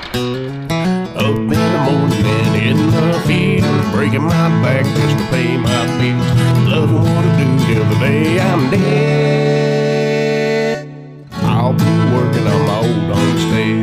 Up in the morning and in the field, breaking my back just to pay my bills. Loving what I do till the day I'm dead. I'll be working on my old homestead.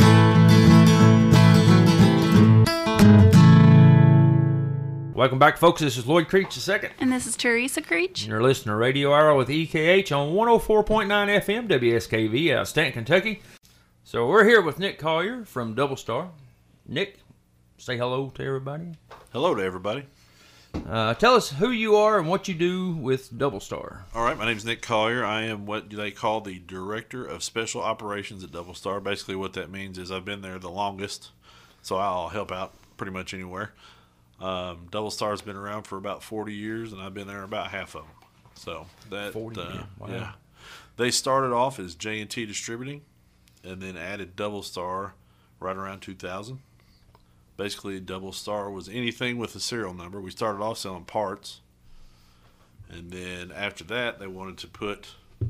Welcome back, folks. This is Lloyd Creech II. And this is Teresa Creech. And you're listening to Radio Hour with EKH on 104.9 FM WSKV out of Stanton, Kentucky. So we're here with Nick Collier from Double Star. Nick, say hello to everybody. Hello to everybody. Tell us who you are and what you do with Double Star. All right, my name is Nick Collier. I am what they call the Director of Special Operations at Double Star. Basically what that means is I've been there the longest, so I'll help out pretty much anywhere. Double Star's been around for about 40 years, and I've been there about half of them. So that 40 years. Wow. Yeah, they started off as J&T Distributing, and then added Double Star right around 2000. Basically, Double Star was anything with a serial number. We started off selling parts, and then after that, they wanted to put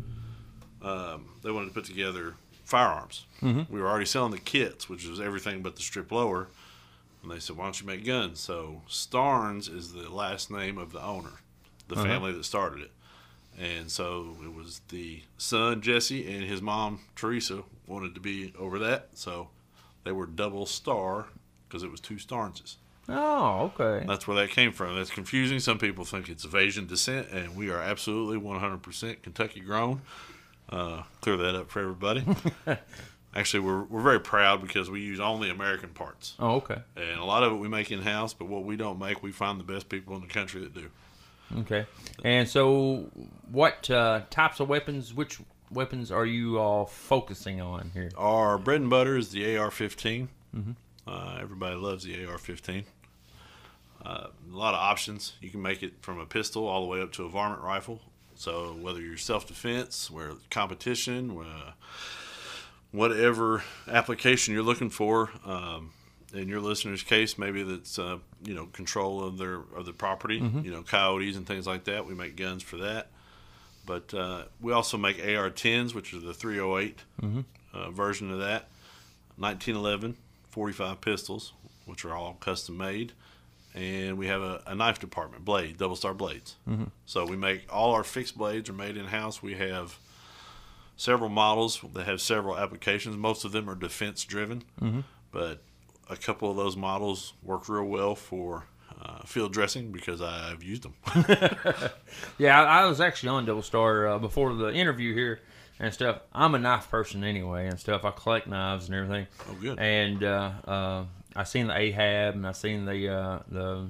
together firearms. Mm-hmm. We were already selling the kits, which was everything but the strip lower. And they said, why don't you make guns? So Starnes is the last name of the owner, the family that started it. And so it was the son, Jesse, and his mom, Teresa, wanted to be over that. So they were Double Star because it was two Starneses. Oh, okay. That's where that came from. That's confusing. Some people think it's of Asian descent, and we are absolutely 100% Kentucky grown. Clear that up for everybody. Actually, we're very proud because we use only American parts. Oh, okay. And a lot of it we make in-house, but what we don't make, we find the best people in the country that do. Okay. And so what types of weapons, which weapons are you all focusing on here? Our bread and butter is the AR-15. Mm-hmm. Everybody loves the AR-15. A lot of options. You can make it from a pistol all the way up to a varmint rifle. So whether you're self-defense, where competition, whatever application you're looking for, in your listener's case, maybe that's control of their property, coyotes and things like that. We make guns for that, but we also make AR-10s, which are the 308 version of that. 1911 45 pistols, which are all custom made, and we have a knife department, blade, Double Star blades. So we make all our fixed blades are made in house. We have several models that have several applications. Most of them are defense driven, but a couple of those models work real well for field dressing because I've used them. Yeah, I was actually on Double Star before the interview here and stuff. I'm a knife person anyway and stuff. I collect knives and everything. Oh, good. And I seen the Ahab, and I seen the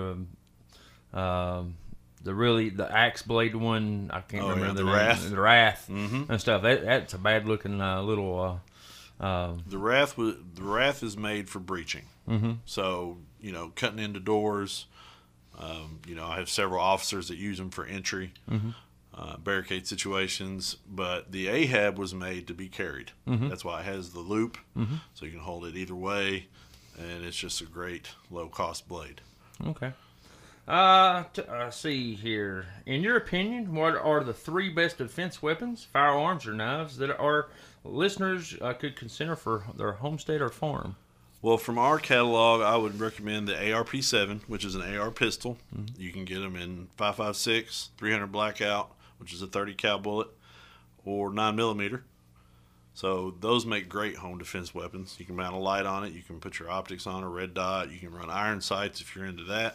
axe blade one. I can't remember the name. Wrath. The Wrath and stuff. That's a bad looking little. The Wrath is made for breaching. So cutting into doors. I have several officers that use them for entry, barricade situations. But the Ahab was made to be carried. That's why it has the loop, so you can hold it either way, and it's just a great low cost blade. Okay. See here. In your opinion, what are the three best defense weapons, firearms or knives, that our listeners could consider for their homestead or farm? Well, from our catalog, I would recommend the AR-P7, which is an AR pistol. You can get them in 5.56, 300 blackout, which is a 30 cal bullet, or 9mm. So those make great home defense weapons. You can mount a light on it. You can put your optics on a red dot. You can run iron sights if you're into that.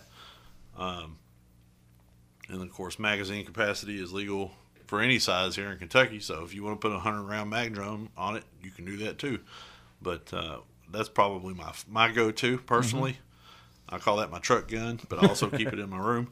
And of course, magazine capacity is legal for any size here in Kentucky. So if you want to put a 100-round mag drum on it, you can do that too. But that's probably my go-to personally. I call that my truck gun, but I also keep it in my room.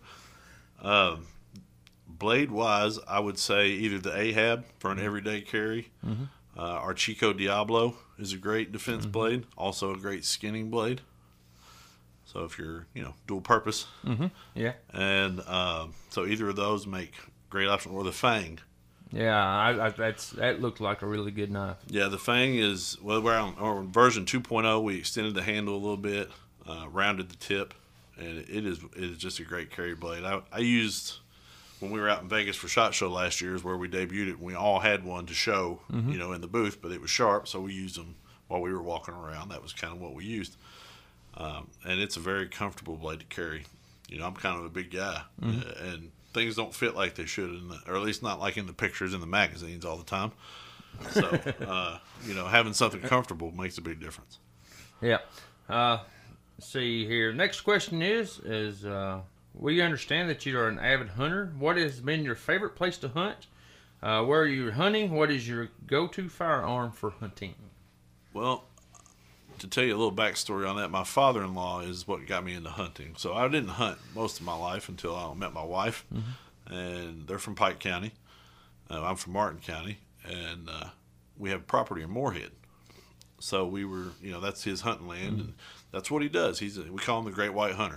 Blade-wise, I would say either the Ahab for an everyday carry. Our Chico Diablo is a great defense blade, also a great skinning blade. So if you're, dual purpose. Yeah. And so either of those make great option, or the Fang. Yeah, that looked like a really good knife. Yeah, the Fang is, we're on version 2.0. We extended the handle a little bit, rounded the tip, and it is just a great carry blade. I used, when we were out in Vegas for SHOT Show last year, is where we debuted it. We all had one to show, in the booth, but it was sharp, so we used them while we were walking around. That was kind of what we used. And it's a very comfortable blade to carry. You know, I'm kind of a big guy, and things don't fit like they should, or at least not like in the pictures in the magazines all the time. So, you know, having something comfortable makes a big difference. Yeah. Let's see here. Next question is we understand that you are an avid hunter. What has been your favorite place to hunt? Where are you hunting? What is your go-to firearm for hunting? Well, to tell you a little backstory on that, my father-in-law is what got me into hunting. So I didn't hunt most of my life until I met my wife, and they're from Pike County. I'm from Martin County, and we have property in Moorhead. So we were, you know, that's his hunting land, and that's what he does. We call him the Great White Hunter.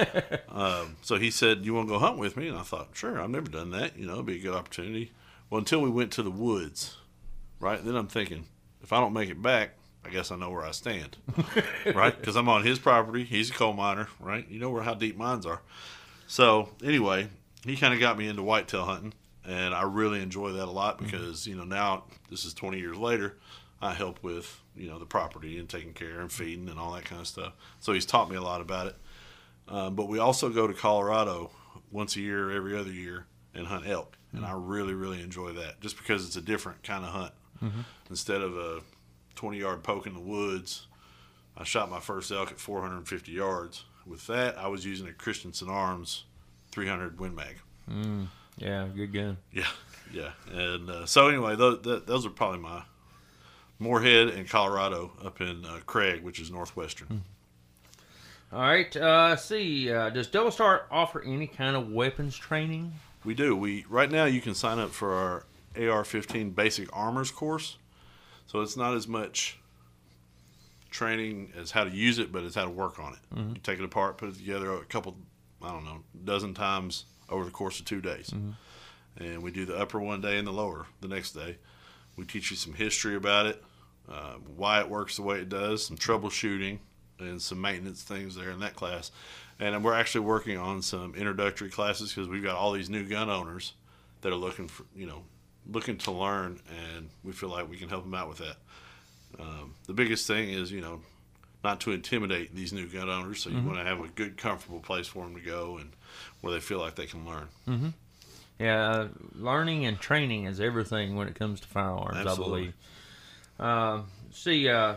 So he said, "You want to go hunt with me?" And I thought, sure, I've never done that. You know, it'd be a good opportunity. Well, until we went to the woods, right? And then I'm thinking, if I don't make it back, I guess I know where I stand, right? Because I'm on his property. He's a coal miner, right? You know how deep mines are. So anyway, he kind of got me into whitetail hunting, and I really enjoy that a lot because, you know, now this is 20 years later, I help with, you know, the property and taking care and feeding and all that kind of stuff. So he's taught me a lot about it. But we also go to Colorado once a year, every other year, and hunt elk. And I really, really enjoy that just because it's a different kind of hunt. Instead of a 20-yard poke in the woods, I shot my first elk at 450 yards. With that, I was using a Christensen Arms 300 Win Mag. Yeah, good gun. Yeah. And so anyway, those are probably my Moorhead and Colorado up in Craig, which is northwestern. All right. Let's see. Does Double Star offer any kind of weapons training? We do. Right now you can sign up for our AR-15 Basic Armors course. So it's not as much training as how to use it, but it's how to work on it. You take it apart, put it together a couple, dozen times over the course of 2 days. And we do the upper one day and the lower the next day. We teach you some history about it, why it works the way it does, some troubleshooting, and some maintenance things there in that class. And we're actually working on some introductory classes because we've got all these new gun owners that are looking to learn, and we feel like we can help them out with that. The biggest thing is, not to intimidate these new gun owners, so you want to have a good, comfortable place for them to go and where they feel like they can learn. Yeah, learning and training is everything when it comes to firearms, Absolutely. I believe.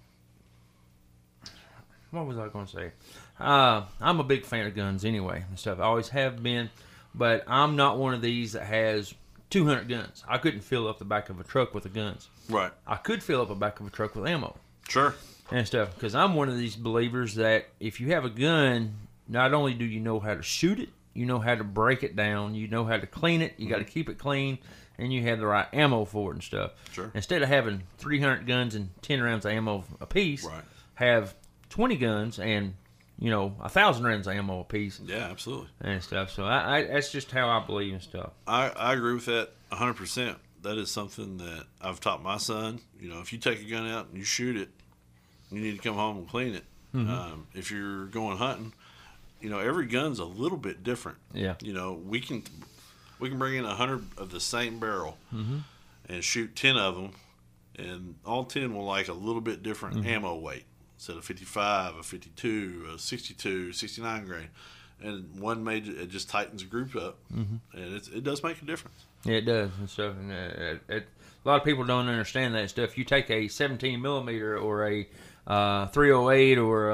What was I going to say? I'm a big fan of guns anyway and stuff. I always have been, but I'm not one of these that has 200 guns. I couldn't fill up the back of a truck with the guns. Right. I could fill up the back of a truck with ammo. Sure. And stuff, because I'm one of these believers that if you have a gun, not only do you know how to shoot it, you know how to break it down, you know how to clean it, you got to keep it clean, and you have the right ammo for it and stuff. Sure. Instead of having 300 guns and 10 rounds of ammo a piece, Right. have 20 guns and 1,000 rounds of ammo a piece. Yeah, absolutely. And stuff. So I that's just how I believe and stuff. I agree with that 100%. That is something that I've taught my son. If you take a gun out and you shoot it, you need to come home and clean it. If you're going hunting, every gun's a little bit different. Yeah. We can bring in 100 of the same barrel and shoot 10 of them, and all 10 will like a little bit different ammo weight. Instead of 55, a 52, a 62, 69 grain. And one it just tightens a group up, and it does make a difference. Yeah, it does and stuff. And a lot of people don't understand that stuff. You take a 17 millimeter or a 308 or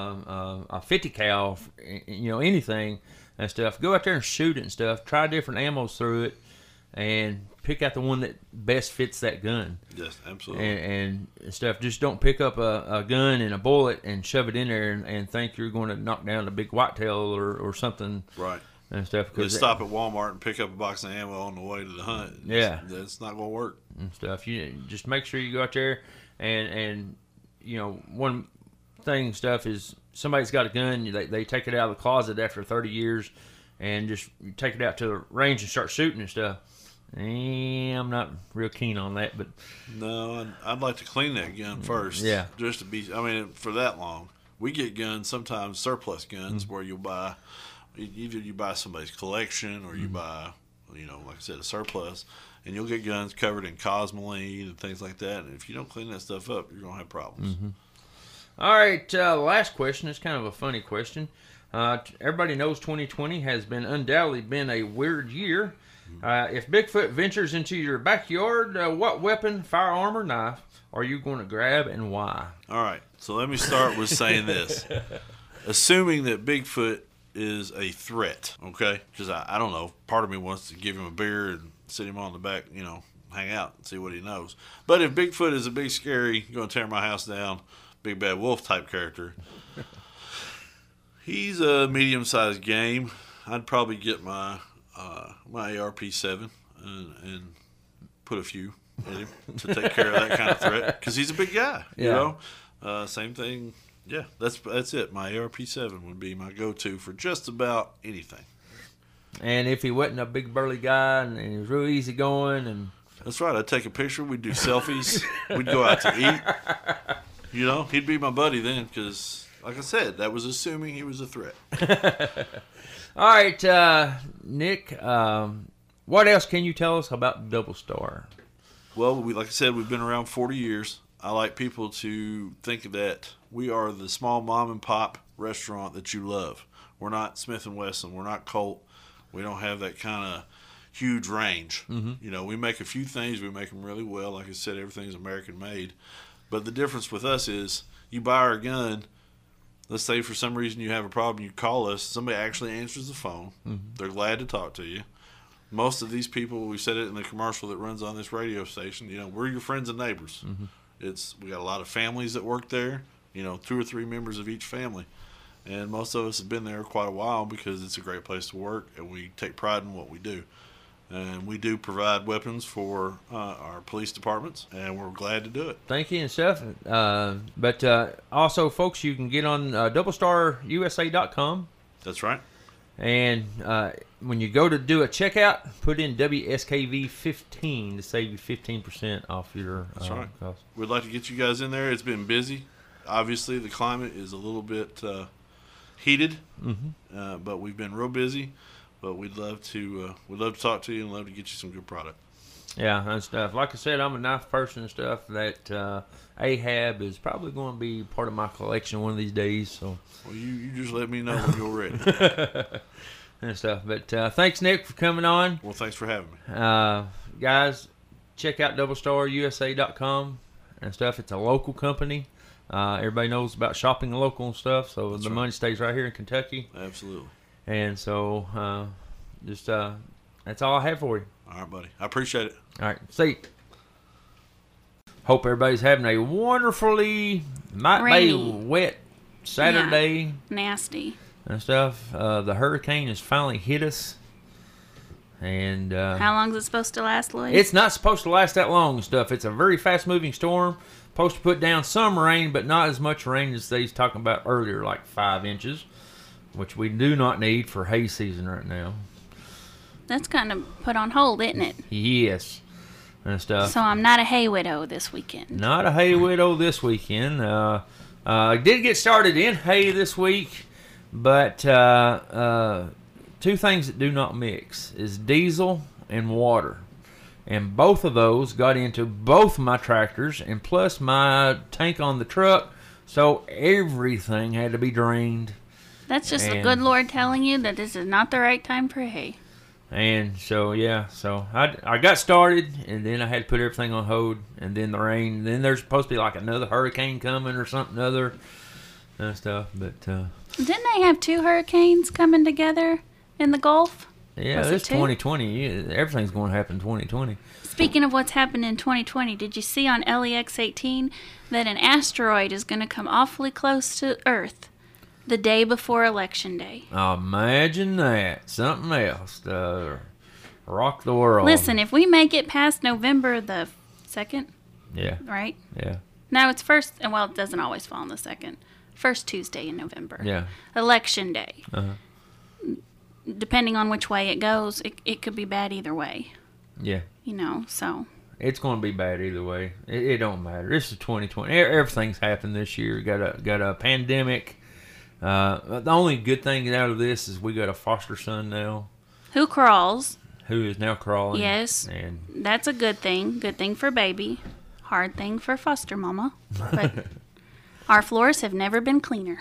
a 50 cal, anything and stuff. Go out there and shoot it and stuff. Try different ammos through it, and pick out the one that best fits that gun. Yes, absolutely. And stuff. Just don't pick up a gun and a bullet and shove it in there and think you're going to knock down a big whitetail or something. Right. And stuff. Just stop at Walmart and pick up a box of ammo on the way to the hunt. That's not going to work. And stuff. You just make sure you go out there and one thing stuff is somebody's got a gun. They take it out of the closet after 30 years and just take it out to the range and start shooting and stuff. I'm not real keen on that, but no, I'd like to clean that gun first. Yeah, just to be. For that long, we get guns sometimes, surplus guns, where you buy either you buy somebody's collection or you buy, like I said, a surplus, and you'll get guns covered in cosmoline and things like that. And if you don't clean that stuff up, you're gonna have problems. All right, last question. It's kind of a funny question. Everybody knows 2020 has undoubtedly been a weird year. If Bigfoot ventures into your backyard, what weapon, firearm, or knife are you going to grab and why? All right, so let me start with saying this. Assuming that Bigfoot is a threat, okay? Because I don't know, part of me wants to give him a beer and sit him on the back, hang out and see what he knows. But if Bigfoot is a big, scary, going to tear my house down, big bad wolf type character, he's a medium-sized game. I'd probably get my ARP-7 and put a few in him to take care of that kind of threat, because he's a big guy. Yeah. Same thing. Yeah, that's it. My ARP-7 would be my go-to for just about anything. And if he wasn't a big burly guy and he was real easy going, and that's right. I'd take a picture. We'd do selfies. We'd go out to eat. He'd be my buddy then, because, like I said, that was assuming he was a threat. All right, Nick, what else can you tell us about Double Star? Well, like I said, we've been around 40 years. I like people to think that we are the small mom and pop restaurant that you love. We're not Smith & Wesson. We're not Colt. We don't have that kind of huge range. Mm-hmm. We make a few things. We make them really well. Like I said, everything's American made. But the difference with us is you buy our gun. Let's say for some reason you have a problem, you call us. Somebody actually answers the phone. Mm-hmm. They're glad to talk to you. Most of these people, we said it in the commercial that runs on this radio station, we're your friends and neighbors. Mm-hmm. We got a lot of families that work there, 2 or 3 members of each family. And most of us have been there quite a while because it's a great place to work, and we take pride in what we do. And we do provide weapons for our police departments, and we're glad to do it. Thank you and stuff. But also, folks, you can get on doublestarusa.com. That's right. And when you go to do a checkout, put in WSKV15 to save you 15% off your That's right. cost. We'd like to get you guys in there. It's been busy. Obviously, the climate is a little bit heated, but we've been real busy. But we'd love to talk to you and love to get you some good product. Yeah, and stuff. Like I said, I'm a knife person and stuff. That Ahab is probably going to be part of my collection one of these days. So, well, you just let me know when you're ready and stuff. But thanks, Nick, for coming on. Well, thanks for having me, guys. Check out doublestarusa.com and stuff. It's a local company. Everybody knows about shopping local and stuff. So that's the money stays right here in Kentucky. Absolutely. And so, that's all I have for you. All right, buddy. I appreciate it. All right. See you. Hope everybody's having a wonderfully, Rainy. wet Saturday. Yeah. Nasty. And stuff. The hurricane has finally hit us. And how long is it supposed to last, Lloyd? It's not supposed to last that long and stuff. It's a very fast-moving storm. Supposed to put down some rain, but not as much rain as they was talking about earlier, like 5 inches. Which we do not need for hay season right now. That's kind of put on hold, isn't it? Yes. And stuff. So I'm not a hay widow this weekend. Not a hay widow this weekend. I did get started in hay this week, but 2 things that do not mix is diesel and water. And both of those got into both my tractors and plus my tank on the truck, so everything had to be drained. That's just the good Lord telling you that this is not the right time for hay. And so, yeah, so I got started, and then I had to put everything on hold, and then the rain. Then there's supposed to be like another hurricane coming or something other and stuff. But didn't they have 2 hurricanes coming together in the Gulf? Yeah, it's 2020. Everything's going to happen in 2020. Speaking of what's happened in 2020, did you see on LEX 18 that an asteroid is going to come awfully close to Earth the day before Election Day? Imagine that. Something else to rock the world. Listen, if we make it past November the 2nd, yeah, right? Yeah. No, it's first, well, it doesn't always fall on the 2nd. First Tuesday in November. Yeah. Election Day. Uh-huh. Depending on which way it goes, it could be bad either way. Yeah. So. It's going to be bad either way. It don't matter. This is 2020. Everything's happened this year. Got a pandemic. The only good thing out of this is we got a foster son now. Who crawls. who is now crawling. Yes. And That's a good thing. Good thing for baby. Hard thing for foster mama. But our floors have never been cleaner.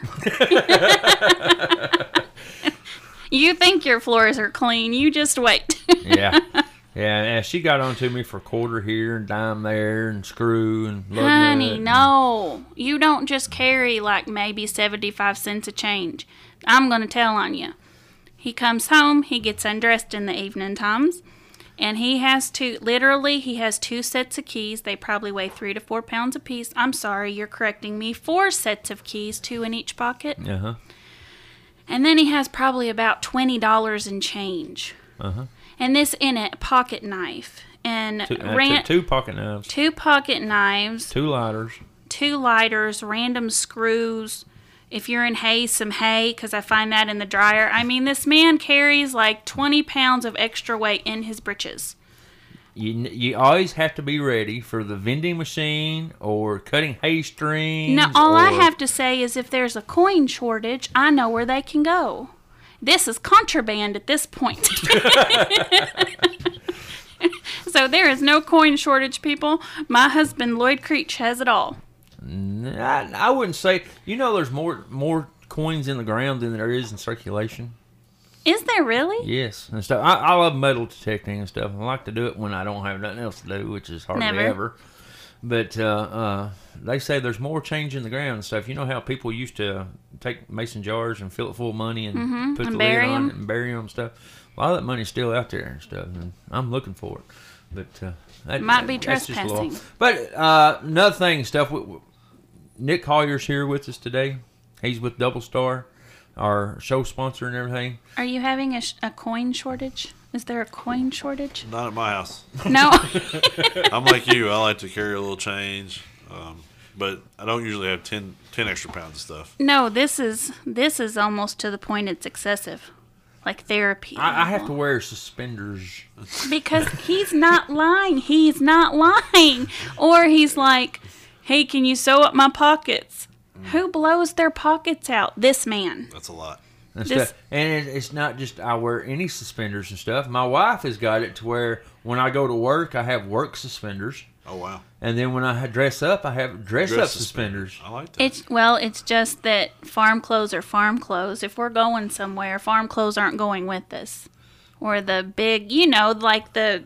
You think your floors are clean. You just wait. yeah. Yeah, and she got on to me for quarter here and dime there and screw and lug Honey, nut. no. You don't just carry like maybe 75 cents of change. I'm going to tell on you. He comes home, he gets undressed in the evening times, and he has he has 2 sets of keys. They probably weigh 3 to 4 pounds apiece. I'm sorry, you're correcting me. 4 sets of keys, 2 in each pocket. Uh-huh. And then he has probably about $20 in change. Uh-huh. And this in a pocket knife. And Two pocket knives. 2 pocket knives. 2 lighters. 2 lighters, random screws. If you're in hay, some hay, because I find that in the dryer. I mean, this man carries like 20 pounds of extra weight in his britches. You always have to be ready for the vending machine or cutting hay strings. Now, all I have to say is if there's a coin shortage, I know where they can go. This is contraband at this point. So there is no coin shortage, people. My husband, Lloyd Creech, has it all. I wouldn't say. There's more coins in the ground than there is in circulation. Is there really? Yes, and stuff. I love metal detecting and stuff. I like to do it when I don't have nothing else to do, which is hardly Never. ever. But they say there's more change in the ground and stuff. You know how people used to take mason jars and fill it full of money and put and the bury lid on 'em. it and bury them and stuff. A lot of that money's still out there and stuff, and I'm looking for it. But Might be that's just a law. trespassing. But another thing and stuff. Nick Collier's here with us today. He's with Double Star, our show sponsor and everything. Are you having a coin shortage? Is there a coin shortage? Not at my house. No. I'm like you. I like to carry a little change, but I don't usually have 10 extra pounds of stuff. No, this is almost to the point it's excessive. Like therapy. I have to wear suspenders. Because he's not lying. He's not lying. Or he's like, hey, can you sew up my pockets? Who blows their pockets out? This man. That's a lot. And This- stuff. And it's not just I wear any suspenders and stuff. My wife has got it to where when I go to work, I have work suspenders. Oh, wow. And then when I dress up, I have dress up suspenders. I like that. It's just that farm clothes are farm clothes. If we're going somewhere, farm clothes aren't going with us. Or the big, like the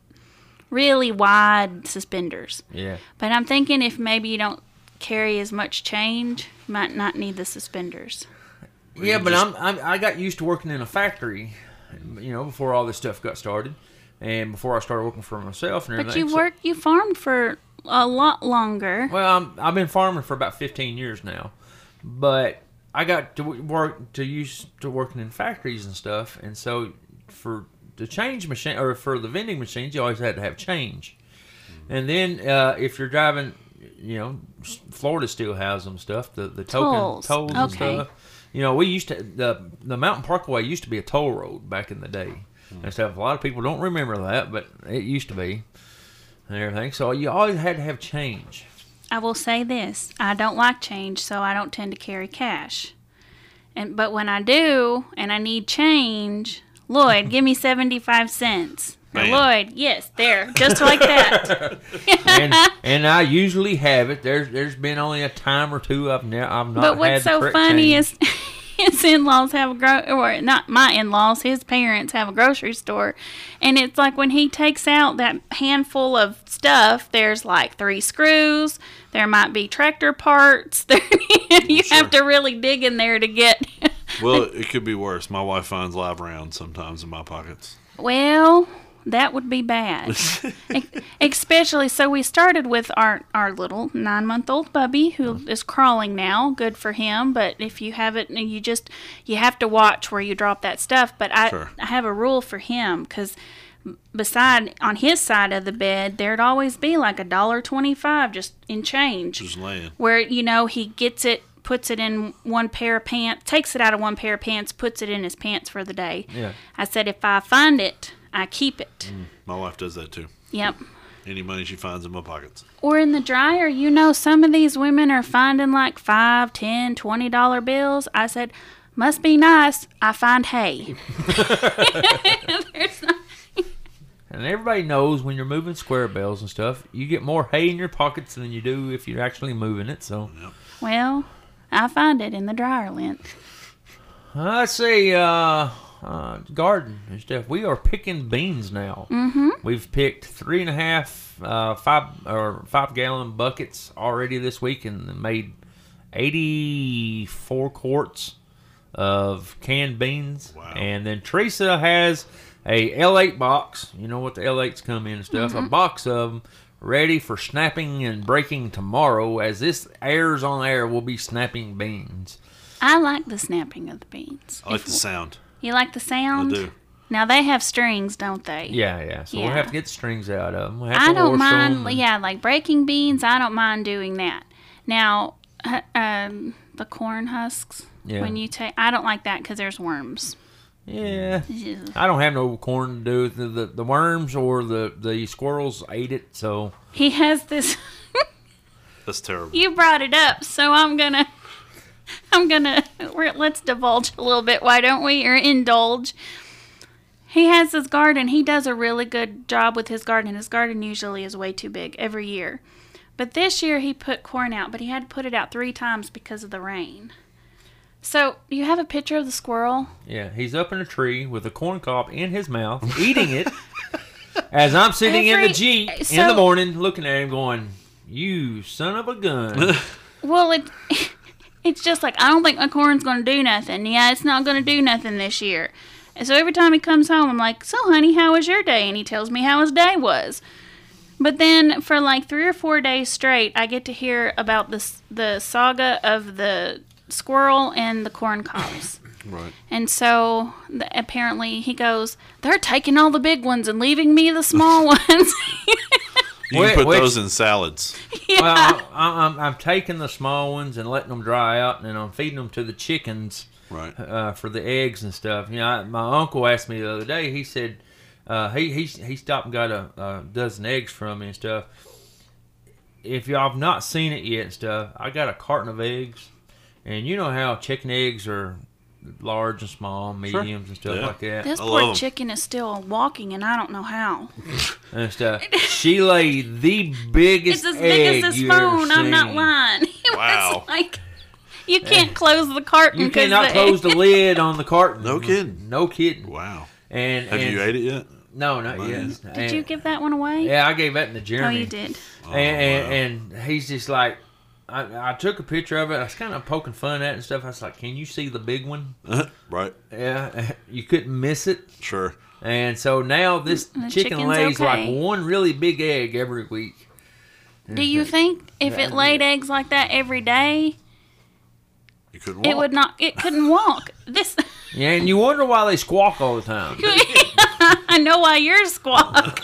really wide suspenders. Yeah. But I'm thinking if maybe you don't carry as much change, you might not need the suspenders. Yeah, but I got used to working in a factory, before all this stuff got started, and before I started working for myself and But everything. you farmed for a lot longer. Well, I've been farming for about 15 years now, but I got to used to working in factories and stuff, and so for the change machine or for the vending machines, you always had to have change, and then if you're driving, Florida still has them stuff, the token tolls and Okay. stuff. We used to the Mountain Parkway used to be a toll road back in the day and stuff. A lot of people don't remember that, but it used to be and everything. So you always had to have change. I will say this: I don't like change, so I don't tend to carry cash. But when I do, and I need change, Lloyd, give me 75 cents. Or Bam. Lloyd, yes, there, just like that. and I usually have it. There's been only a time or two I've not But what's had the so correct funny change. is his in-laws have or not my in-laws, his parents have a grocery store, and it's like when he takes out that handful of stuff, there's like 3 screws, there might be tractor parts, you have to really dig in there to get. Well, it could be worse. My wife finds live rounds sometimes in my pockets. Well, that would be bad. Especially, so we started with our little 9-month-old Bubby, who is crawling now. Good for him. But if you have it, you have to watch where you drop that stuff. But Sure. I have a rule for him because on his side of the bed, there'd always be like $1.25 just in change. Just laying. Where, he gets it, puts it in one pair of pants, takes it out of one pair of pants, puts it in his pants for the day. Yeah. I said, if I find it, I keep it. My wife does that too. Yep. Any money she finds in my pockets. Or in the dryer, some of these women are finding like $5, $10, $20 bills. I said, must be nice. I find hay. There's not, And everybody knows when you're moving square bales and stuff, you get more hay in your pockets than you do if you're actually moving it. So, Well, I find it in the dryer lint. let's see, garden and stuff. We are picking beans now. Mm-hmm. We've picked 3.5, 5 gallon buckets already this week and made 84 quarts of canned beans. Wow. And then Teresa has a L8 box. You know what the L8s come in and stuff. A box of them ready for snapping and breaking tomorrow. As this airs on air, we'll be snapping beans. I like the snapping of the beans. I like the sound. You like the sound? I do. Now they have strings, don't they? Yeah. So we'll Yeah. have to get the strings out of them. We'll have I to don't wash mind. them and- Yeah, like breaking beans. I don't mind doing that. Now, the corn husks. Yeah. When you take, I don't like that because there's worms. Yeah. Ugh. I don't have no corn to do. The worms or the squirrels ate it, so He has this. That's terrible. You brought it up, so let's divulge a little bit, why don't we? Or indulge. He has his garden. He does a really good job with his garden. His garden usually is way too big every year. But this year he put corn out, but he had to put it out 3 times because of the rain. So, do you have a picture of the squirrel? yeah, he's up in a tree with a corn cob in his mouth, eating it, as I'm sitting in the Jeep in the so- morning looking at him going, you son of a gun. Well, it's just like, I don't think my corn's going to do nothing. Yeah, it's not going to do nothing this year. And so every time he comes home, I'm like, so honey, how was your day? And he tells me how his day was. But then for like 3 or 4 days straight, I get to hear about the saga of the squirrel and the corn cobs. Right. And so apparently he goes, they're taking all the big ones and leaving me the small ones. You Wait, can put which- those in salads. Yeah. Well, I'm taking the small ones and letting them dry out, and then I'm feeding them to the chickens Right. for the eggs and stuff. You know, my uncle asked me the other day. He said he stopped and got a dozen eggs from me and stuff. If y'all have not seen it yet and stuff, I got a carton of eggs, and you know how chicken eggs are large and small, mediums and stuff Yeah. like that. This I poor love 'em. chicken is still walking, and I don't know how. And stuff. She laid the biggest It's as egg big as this you ever phone. I'm not seen. lying. It Wow. was like you can't close the carton. You 'cause cannot close the lid on the carton. No kidding. No kidding. Wow. And Have you ate it yet? No, not Not yet. yet. Did you give that one away? Yeah, I gave that in the Oh, Jeremy. you did. And he's just like, I took a picture of it. I was kind of poking fun at it and stuff. I was like, can you see the big one? Right. Yeah, you couldn't miss it. Sure. And so now this The chicken chicken's lays like okay. one really big egg every week. Do you think if it laid eggs like that every day, You couldn't walk. it would not? It couldn't walk. This. Yeah, and you wonder why they squawk all the time. I know why yours squawk.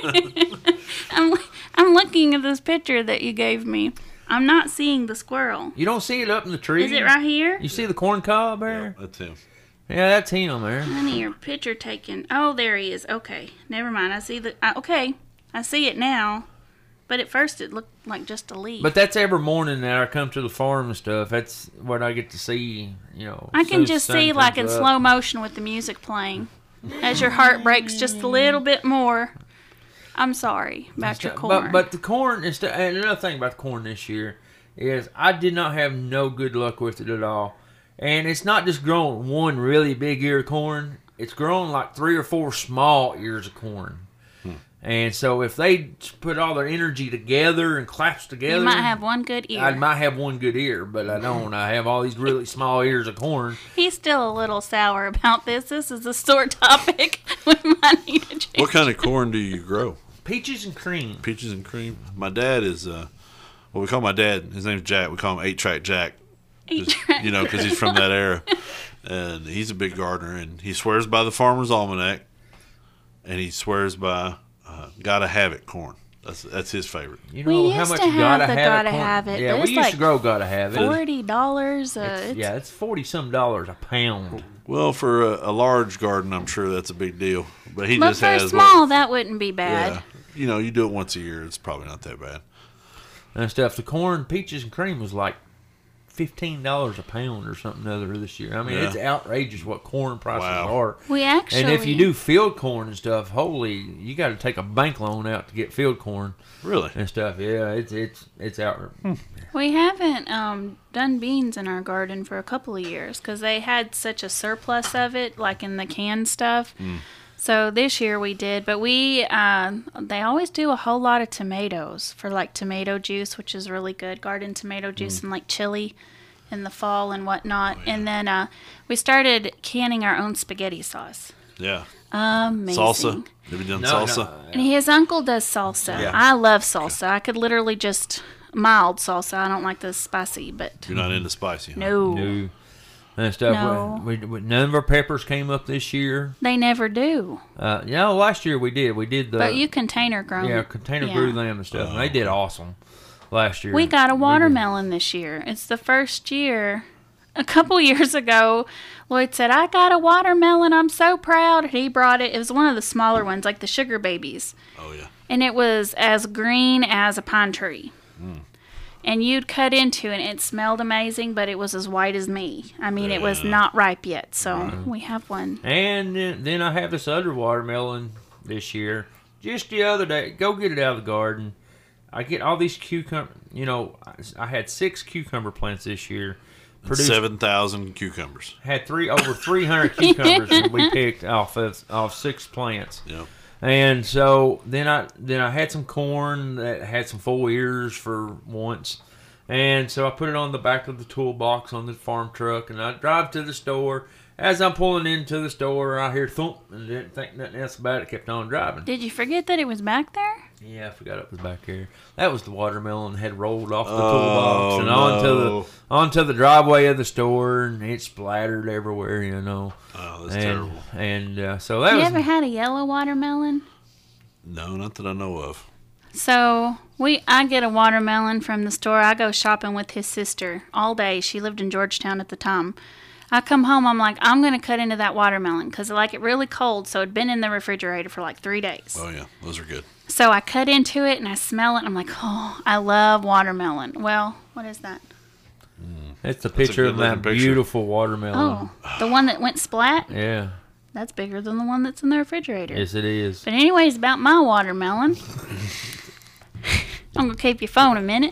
I'm looking at this picture that you gave me. I'm not seeing the squirrel. You don't see it up in the tree. Is it right here? You see the corn cob there? That's him. Yeah, that's him there. Honey, your picture taken. Oh, there he is. Okay, never mind. I see the. Okay, I see it now. But at first, it looked like just a leaf. But that's every morning that I come to the farm and stuff. That's what I get to see, you know. I as soon can as just the sun see like in comes up. slow motion with the music playing, as your heart breaks just a little bit more. I'm sorry about your corn. But the corn is and another thing about the corn this year is I did not have no good luck with it at all. And it's not just growing one really big ear of corn. It's growing like 3 or 4 small ears of corn. And so if they put all their energy together and claps together, you might have one good ear. I might have one good ear, but I don't. I have all these really small ears of corn. He's still a little sour about this. This is a sore topic. We might need to change. What kind of corn do you grow? Peaches and cream. Peaches and cream. My dad is, well, we call my dad, his name's Jack. We call him 8-Track Jack. Just, you know, because he's from that era. And he's a big gardener, and he swears by the Farmer's Almanac, and he swears by Gotta Have It corn. That's his favorite. You know We how used much to have gotta the have Gotta it corn? Have It, Yeah, but we it's used to like grow gotta have it. $40. It's $40-some a pound. Well, for a large garden, I'm sure that's a big deal. But he But just for has small, that wouldn't be bad. yeah. You know, you do it once a year, it's probably not that bad. And stuff. The corn, peaches and cream was like $15 a pound or something other this year. I mean, Yeah. it's outrageous what corn prices Wow. are. We actually. And if you do field corn and stuff, holy, you got to take a bank loan out to get field corn Really? and stuff. Yeah, it's out. We haven't done beans in our garden for a couple of years because they had such a surplus of it, like in the canned stuff. So this year we did, but they always do a whole lot of tomatoes for like tomato juice, which is really good. Garden tomato juice and like chili in the fall and whatnot. And then we started canning our own spaghetti sauce. Yeah. Amazing. Salsa. Have you done salsa? And his uncle does salsa. Yeah. I love salsa. I could literally just mild salsa. I don't like the spicy, but You're not into spicy. Huh? No. And stuff. No. We none of our peppers came up this year. they never do. Last year we did. We did the But you container grown. container yeah. grew them and stuff. And they did awesome last year. We got a did. watermelon this year. It's the first year. A couple years ago, Lloyd said, I got a watermelon. I'm so proud. And he brought it. It was one of the smaller ones, like the sugar babies. Oh, yeah. And it was as green as a pine tree. And you'd cut into it, and it smelled amazing, but it was as white as me. I mean, it was not ripe yet, so we have one. And then I have this other watermelon this year. Just the other day, go get it out of the garden. I get all these cucumber. You know, I had 6 cucumber plants this year. Produced 7,000 cucumbers. had over 300 cucumbers that we picked off 6 plants. Yep. And so then I had some corn that had some full ears for once. And so I put it on the back of the toolbox on the farm truck, and I drive to the store. As I'm pulling into the store, I hear thump, and didn't think nothing else about it, kept on driving. Did you forget that it was back there? Yeah, I forgot it was back here. That was the watermelon that had rolled off the toolbox and onto the driveway of the store, and it splattered everywhere, you know. Oh, that's terrible. And so that You was... ever had a yellow watermelon? No, not that I know of. So I get a watermelon from the store. I go shopping with his sister all day. She lived in Georgetown at the time. I come home, I'm like, I'm going to cut into that watermelon because I like it really cold. So it'd been in the refrigerator for like 3 days. Oh, yeah. Those are good. So I cut into it and I smell it. And I'm like, oh, I love watermelon. Well, what is that? That's the picture of that good-looking picture. beautiful watermelon. Oh, the one that went splat? Yeah. That's bigger than the one that's in the refrigerator. Yes, it is. But anyways, about my watermelon. I'm going to keep your phone a minute.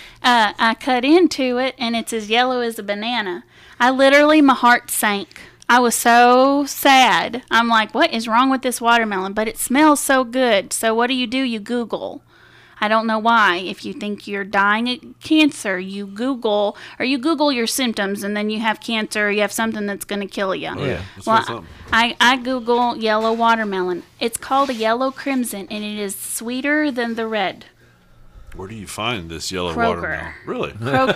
I cut into it, and it's as yellow as a banana. My heart sank. I was so sad. I'm like, what is wrong with this watermelon? But it smells so good. So what do? You Google. I don't know why. If you think you're dying of cancer, you Google your symptoms, and then you have cancer, or you have something that's going to kill you. Yeah. That's Well, something. I Google yellow watermelon. It's called a yellow crimson, and it is sweeter than the red. Where do you find this yellow Kroger. watermelon? Really?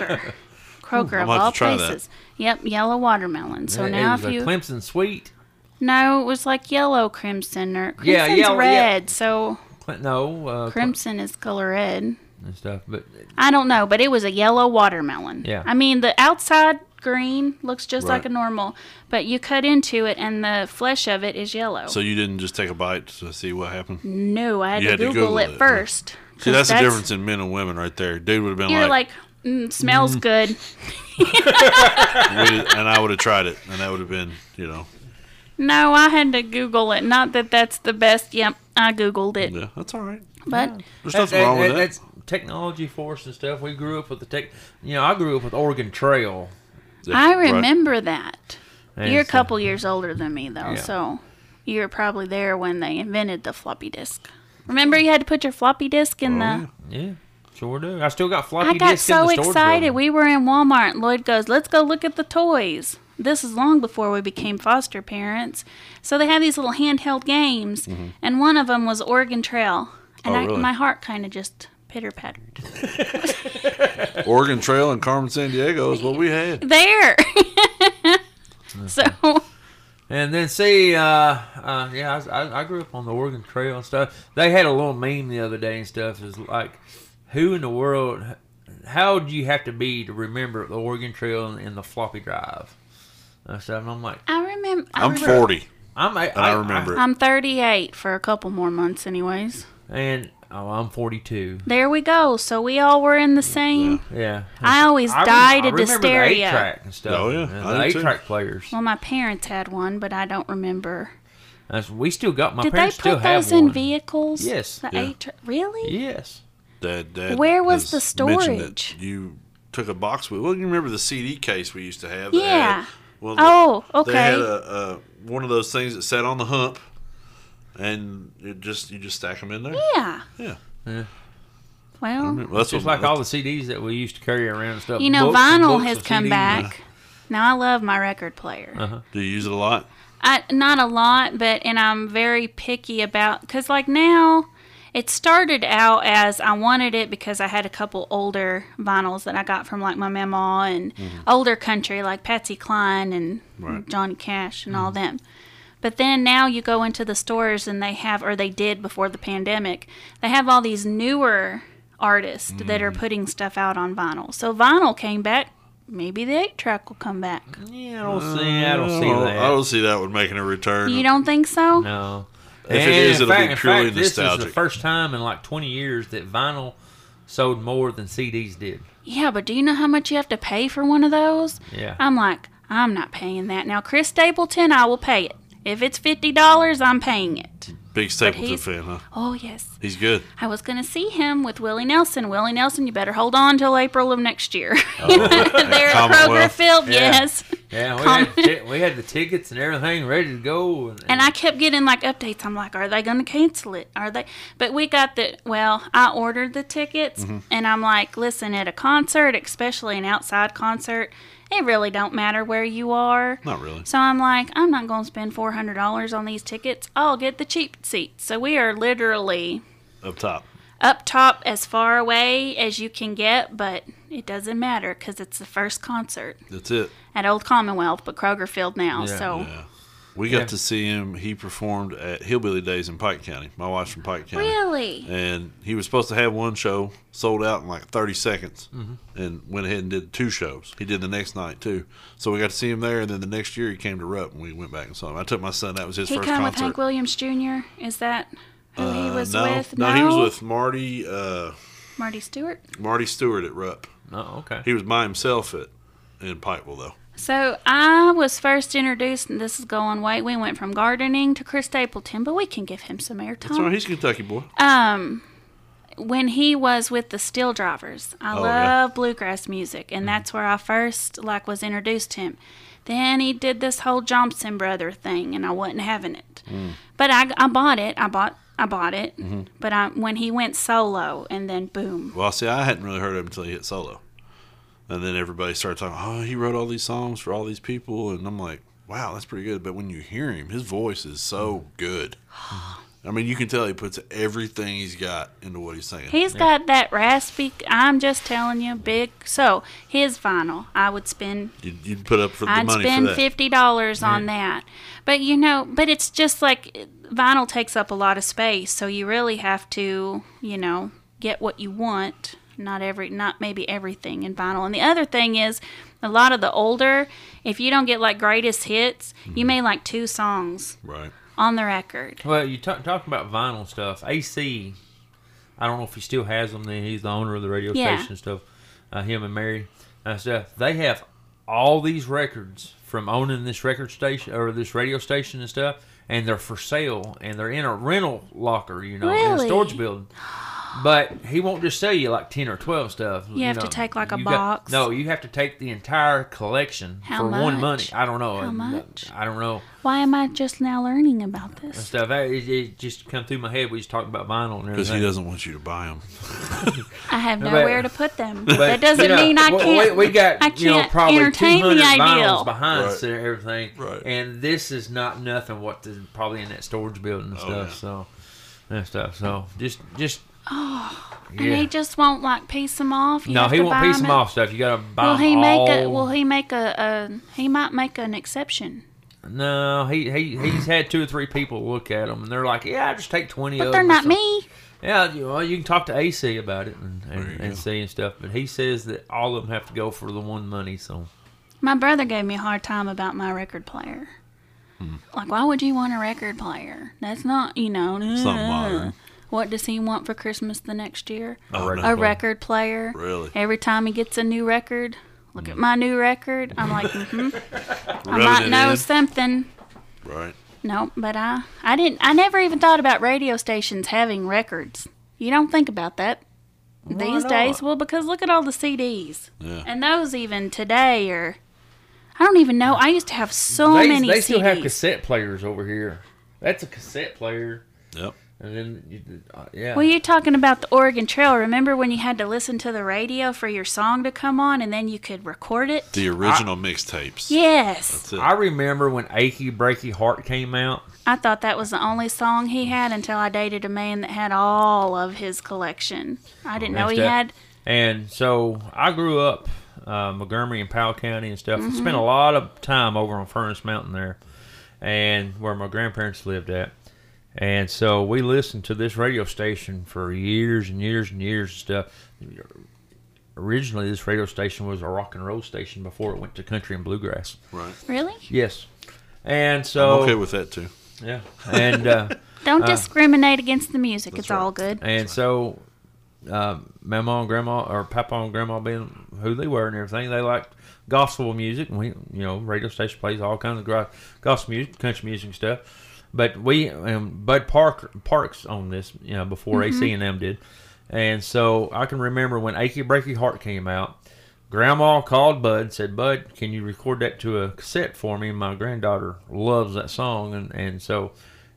Kroger of I'll have all to try that. places. Yep, yellow watermelon. So it now was if a you Clemson Sweet. no, it was like yellow crimson or Yeah, crimson's yellow, red. So No. crimson is color red. And stuff. But I don't know, but it was a yellow watermelon. Yeah. I mean, the outside green looks just like Right. a normal, but you cut into it and the flesh of it is yellow. So you didn't just take a bite to see what happened? No, I had You to had to Google Google it it. first. See, 'cause that's the difference in men and women right there. Dude would have been You're like, like, smells good. and I would have tried it, and that would have been, No, I had to Google it. Not that that's the best. Yep, I Googled it. yeah, that's all right. But There's nothing wrong with that. That's technology for us and stuff. We grew up with I grew up with Oregon Trail. I Right. remember that. And You're a so- couple years older than me, though, Yeah. so you were probably there when they invented the floppy disk. Remember you had to put your floppy disk in the... Yeah, sure do. I still got floppy I got disks in so the storage excited. building. We were in Walmart, and Lloyd goes, let's go look at the toys. This is long before we became foster parents. So they have these little handheld games, and one of them was Oregon Trail. And Oh, really? my heart kind of just pitter-pattered. Oregon Trail and Carmen San Diego is what we had. There! So... And then I grew up on the Oregon Trail and stuff. They had a little meme the other day and stuff. Is like, who in the world? How do you have to be to remember the Oregon Trail and the floppy drive and stuff? And I'm like, I remember. I'm 40, I and I remember it. I'm 38 for a couple more months, anyways. And I'm 42. There we go. So we all were in the same. Yeah. I always died I of remember hysteria. the 8-track and stuff. Oh, yeah. And I the do too. 8-track players. Well, my parents had one, but I don't remember. We still got, my Did they parents still put have those one. in vehicles? Yes. The Yeah. 8 Really? Yes. Dad Where was has the mentioned storage? that you took a box with. Well, you remember the CD case we used to have? That Yeah. Had, well, Oh, They had okay. one of those things that sat on the hump, and you just stack them in there. Yeah. Yeah. Well, Well, that's Just what, like all the CDs that we used to carry around and stuff. you know, Books and vinyl books has of come CDs. back. Now I love my record player. Do you use it a lot? Not a lot, but and I'm very picky about because like now it started out as I wanted it because I had a couple older vinyls that I got from like my mama and older country like Patsy Cline and Right. Johnny Cash and all them. But then now you go into the stores and they have, or they did before the pandemic, they have all these newer artists that are putting stuff out on vinyl. So vinyl came back. Maybe the 8-track will come back. Yeah, I don't see that. I don't see that one making a return. You don't think so? No. If it is, in it'll be fact, purely in fact, This is nostalgic. the first time in like 20 years that vinyl sold more than CDs did. Yeah, but do you know how much you have to pay for one of those? Yeah. I'm like, I'm not paying that. Now, Chris Stapleton, I will pay it. If it's $50, I'm paying it. Big Stapleton he's- fan, huh? Oh, yes. He's good. I was going to see him with Willie Nelson. Willie Nelson, you better hold on till April of next year. There at Kroger Commonwealth. Field, Yeah. yes. Yeah, we had the tickets and everything ready to go. And I kept getting like updates. I'm like, are they going to cancel it? Are they? But we got I ordered the tickets and I'm like, listen, at a concert, especially an outside concert, it really don't matter where you are. Not really. So I'm like, I'm not going to spend $400 on these tickets. I'll get the cheap seats. So we are literally Up top. up top as far away as you can get, but it doesn't matter because it's the first concert That's it. at Old Commonwealth, but Kroger Field now. Yeah. So Yeah. We got to see him. He performed at Hillbilly Days in Pike County. My wife's from Pike County. really, And he was supposed to have one show, sold out in like 30 seconds, and went ahead and did 2 shows. He did the next night, too. So we got to see him there, and then the next year he came to Rupp, and we went back and saw him. I took my son. That was his he first come with concert. Hank Williams Jr. Is that who he was no, with? No, he was with Marty Marty Stewart. Marty Stewart at Rupp. Oh, okay. He was by himself in Pikeville, though. So I was first introduced, and this is going way. We went from gardening to Chris Stapleton, but we can give him some airtime. That's all right. He's a Kentucky boy. When he was with the Steel Drivers, I Oh, love bluegrass music, and that's where I first was introduced to him. Then he did this whole Johnson Brother thing, and I wasn't having it. But I bought it. I bought it. But when he went solo, and then boom. Well, see, I hadn't really heard of him until he hit solo. And then everybody started talking, oh, he wrote all these songs for all these people. And I'm like, wow, that's pretty good. But when you hear him, his voice is so good. I mean, you can tell he puts everything he's got into what he's singing. He's got that raspy. I'm just telling you, big. So his vinyl, I would spend. You'd put up for the I'd money spend for that. $50 on that. But but it's just like vinyl takes up a lot of space, so you really have to, get what you want. Not maybe everything in vinyl. And the other thing is, a lot of the older, if you don't get like greatest hits, you may like 2 songs Right. on the record. Well, you talk about vinyl stuff. AC, I don't know if he still has them. He's the owner of the radio Yeah. station and stuff. Him and Mary and stuff. They have all these records from owning this record station or this radio station and stuff, and they're for sale, and they're in a rental locker, in a Really? storage building. But he won't just sell you like 10 or 12 stuff. You have to take, like, a you box. No, you have to take the entire collection How for one money. much? I don't know. How much? I don't know. Why am I just now learning about this? Stuff. It just come through my head. We just talked about vinyl and everything. Because he doesn't want you to buy them. I have But- nowhere to put them. But, That doesn't mean I can't. We got I can't probably entertain 200 the vinyls ideal. behind Right. us and everything. Right. And this is not nothing what is probably in that storage building and stuff. yeah. So and stuff. So just And he just won't piece them off. You no, have he to won't buy piece them in- off stuff. You gotta buy Will he them make all. a? Will he make he might make an exception. No, he's had 2 or 3 people look at them and they're like, yeah, I just take 20 But of they're them. not me. Yeah, well, you can talk to AC about it There you and go. see and stuff. But he says that all of them have to go for the one money. So My brother gave me a hard time about my record player. Like, why would you want a record player? That's not, Something modern. What does he want for Christmas the next year? Oh, no. A record player. Really? Every time he gets a new record, look at my new record. I'm like, I Rubbing might it know in. something. Right. No, but I never even thought about radio stations having records. You don't think about that these days. Well, because look at all the CDs. Yeah. And those even today are, I don't even know. I used to have so many They CDs. still have cassette players over here. That's a cassette player. Yep. And then, yeah. Well, you're talking about the Oregon Trail. Remember when you had to listen to the radio for your song to come on and then you could record it? The original mixtapes. Yes. That's it. I remember when Achy Breaky Heart came out. I thought that was the only song he had until I dated a man that had all of his collection. I didn't know he had. And so I grew up Montgomery and Powell County and stuff. Mm-hmm. I spent a lot of time over on Furnace Mountain there, and where my grandparents lived at. And so we listened to this radio station for years and years and years and stuff. Originally, this radio station was a rock and roll station before it went to country and bluegrass. Right. Really? Yes. And so... I'm okay with that, too. Yeah. And... Don't discriminate against the music. It's right. all good. And so, Mama and Grandma, or Papa and Grandma being who they were and everything, they liked gospel music. And we, radio station plays all kinds of gospel music, country music and stuff. But Bud Parks on this, before AC&M did. And so I can remember when Achy Breaky Heart came out, Grandma called Bud and said, "Bud, can you record that to a cassette for me? My granddaughter loves that song." And so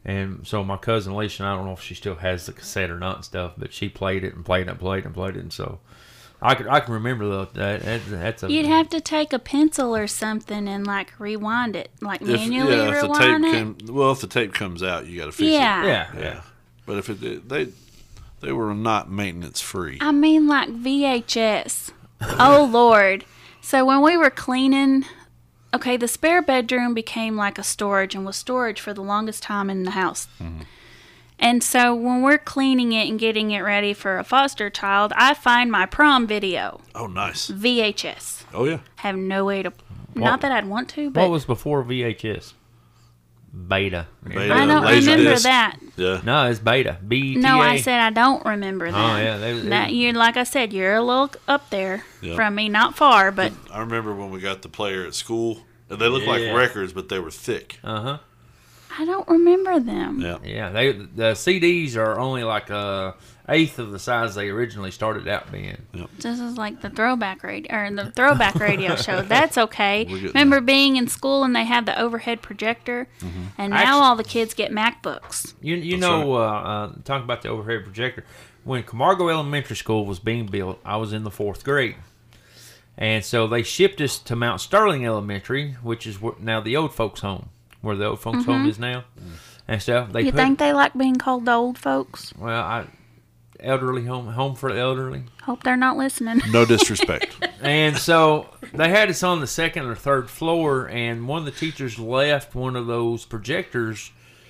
my cousin Alicia, I don't know if she still has the cassette or not and stuff, but she played it and played it and played it and played it. And so I can remember that's a... You'd have to take a pencil or something and rewind it, manually if the rewind tape it. if the tape comes out, you got to fix Yeah. it. Yeah. But if they were not maintenance free. I mean, like VHS. Oh, Lord. So when we were cleaning, okay, the spare bedroom became like a storage and was storage for the longest time in the house. Mm-hmm. And so when we're cleaning it and getting it ready for a foster child, I find my prom video, Oh, nice. VHS. Oh, yeah. Have no way to, not that I'd want to, but What was before VHS? Beta. Beta. I don't Laser remember disc. that. Yeah. No, it's Beta. BETA. No, I said I don't remember that. Oh, yeah. That you, like I said, you're a little up there Yeah. from me, not far, but I remember when we got the player at school. And they looked like Yeah. records, but they were thick. Uh-huh. I don't remember them. Yeah. Yeah, the CDs are only like a eighth of the size they originally started out being. This is like the throwback radio show. That's okay. We're getting Remember being in school and they had the overhead projector, and now Actually- all the kids get MacBooks. You That's know, talking about the overhead projector, when Camargo Elementary School was being built, I was in the 4th grade. And so they shipped us to Mount Sterling Elementary, which is now the old folks' home, where the old folks' home is now, and stuff. You think they like being called the old folks? elderly home for the elderly. Hope they're not listening. No disrespect. And so they had us on the 2nd or 3rd floor, and one of the teachers left one of those projectors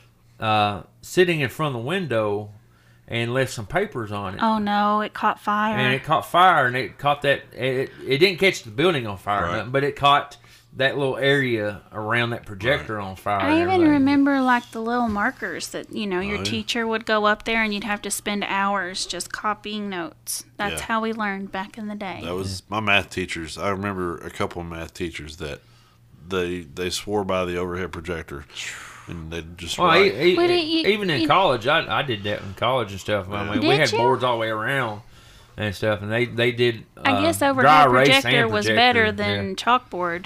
sitting in front of the window and left some papers on it. Oh no, it caught fire. And it caught fire, and it caught that. It didn't catch the building on fire, or Right. nothing, but it caught that little area around that projector on fire. I and even everything. remember like the little markers that, your yeah. teacher would go up there and you'd have to spend hours just copying notes. That's Yeah. how we learned back in the day. That was my math teachers. I remember a couple of math teachers that they swore by the overhead projector, and they just Well, write. But even in college, I did that in college and stuff. I mean, we Did had you? boards all the way around and stuff, and they did. I guess dry overhead erase projector and was projector, better yeah. than chalkboard.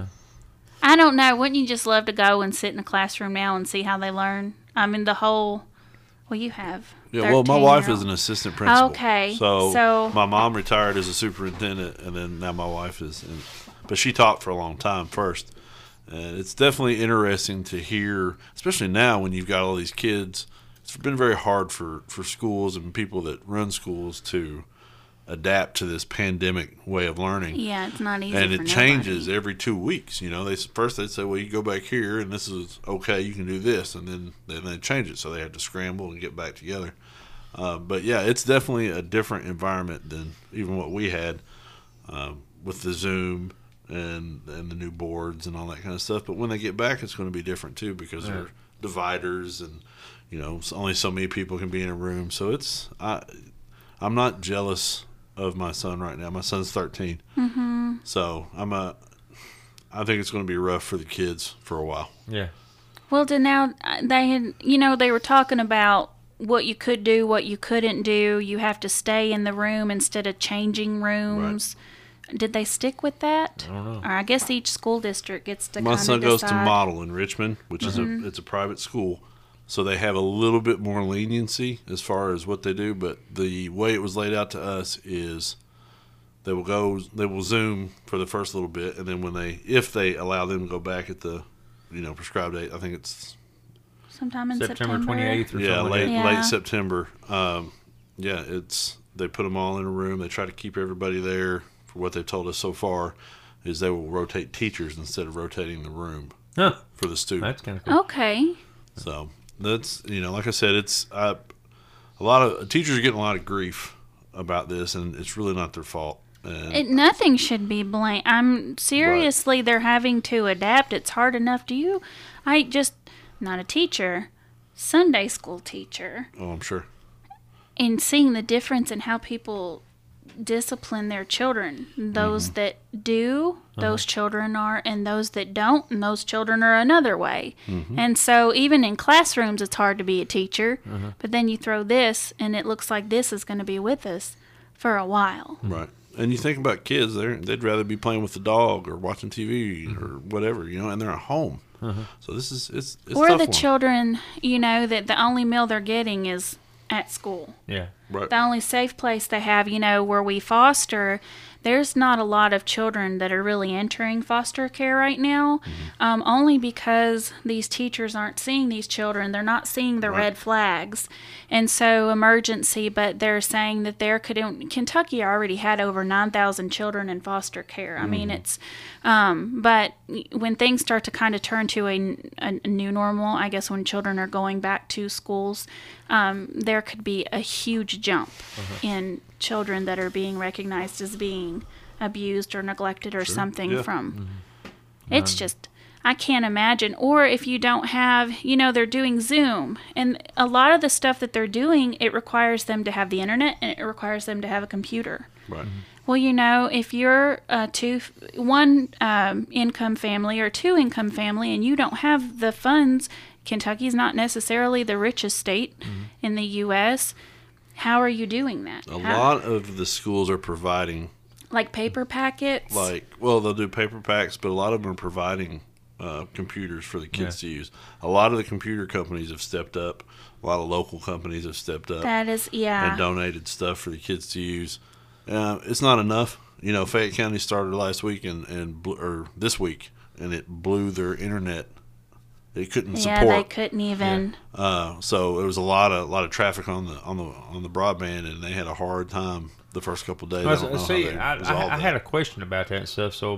I don't know. Wouldn't you just love to go and sit in a classroom now and see how they learn? I mean, you have. Yeah, well, my wife is 13-year-old. an assistant principal. Okay, So so- my mom retired as a superintendent, and then now my wife is. But she taught for a long time first. And it's definitely interesting to hear, especially now when you've got all these kids. It's been very hard for schools and people that run schools to adapt to this pandemic way of learning. Yeah, it's not easy. And for it changes nobody. every 2 weeks. First they'd say, well, you go back here and this is okay, you can do this, and then they change it, so they had to scramble and get back together. But yeah, it's definitely a different environment than even what we had with the Zoom and the new boards and all that kind of stuff. But when they get back, it's going to be different too, because dividers, and only so many people can be in a room. So I'm not jealous of my son right now. My son's 13, so I think it's going to be rough for the kids for a while. Yeah. Well, now they were talking about what you could do, what you couldn't do. You have to stay in the room instead of changing rooms. Right. Did they stick with that? I don't know. Or I guess each school district gets to. My son goes to Model in Richmond, which is it's a private school, so they have a little bit more leniency as far as what they do. But the way it was laid out to us is they will Zoom for the first little bit, and then if they allow them to go back at the prescribed date, I think it's sometime in September 28th or something. Late September. They put them all in a room. They try to keep everybody there. For what they've told us so far is they will rotate teachers instead of rotating the room for the student. That's kind of cool. Okay. So that's like I said, it's a lot of teachers are getting a lot of grief about this, and it's really not their fault. Nothing should be blamed. Seriously, they're having to adapt. It's hard enough. Not a teacher, Sunday school teacher. Oh, I'm sure. And seeing the difference in how people discipline their children. Those that do, those children are, and those that don't, and those children are another way. And so even in classrooms, it's hard to be a teacher. But then you throw this, and it looks like this is going to be with us for a while. Right. And you think about kids, they'd rather be playing with the dog or watching TV or whatever, and they're at home. So this is it's or tough the one. Children, that the only meal they're getting is at school. Yeah. Right. The only safe place they have, where we foster, there's not a lot of children that are really entering foster care right now, only because these teachers aren't seeing these children. They're not seeing the red flags. And so emergency, but they're saying that Kentucky already had over 9,000 children in foster care. I mean, it's, but when things start to kind of turn to a new normal, I guess when children are going back to schools, there could be a huge jump in children that are being recognized as being abused or neglected or something from. It's just, I can't imagine. Or if you don't have, they're doing Zoom. And a lot of the stuff that they're doing, it requires them to have the internet and it requires them to have a computer. Right. Well, if you're one income family or two income family and you don't have the funds, Kentucky's not necessarily the richest state in the U.S., how are you doing that? A lot of the schools are providing like paper packets. They'll do paper packs, but a lot of them are providing computers for the kids to use. A lot of the computer companies have stepped up. A lot of local companies have stepped up. That is, and donated stuff for the kids to use. It's not enough. Fayette County started last week or this week, and it blew their internet. They couldn't support. Yeah, they couldn't even. So it was a lot of traffic on the broadband, and they had a hard time the first couple of days. I had a question about that and stuff. So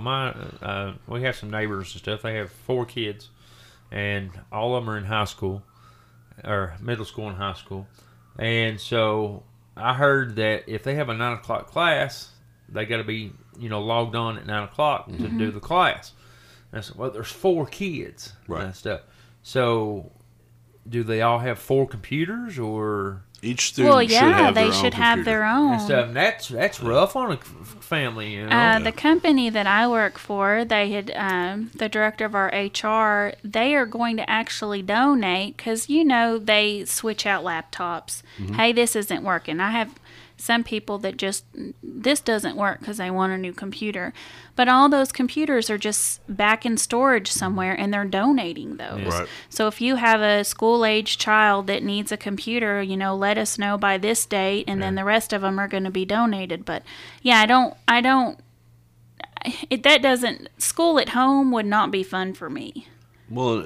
we have some neighbors and stuff. They have 4 kids, and all of them are in high school, or middle school and high school. And so I heard that if they have a 9 o'clock class, they got to be logged on at 9 o'clock to do the class. And I said, well, there's 4 kids and stuff. So, do they all have 4 computers, or each student should have their own and stuff? And that's rough on a family. The company that I work for, they had the director of our HR. They are going to actually donate because they switch out laptops. Hey, this isn't working. I have some people that this doesn't work because they want a new computer. But all those computers are just back in storage somewhere, and they're donating those. Right. So if you have a school-age child that needs a computer, let us know by this date, and then the rest of them are going to be donated. But, school at home would not be fun for me. Well,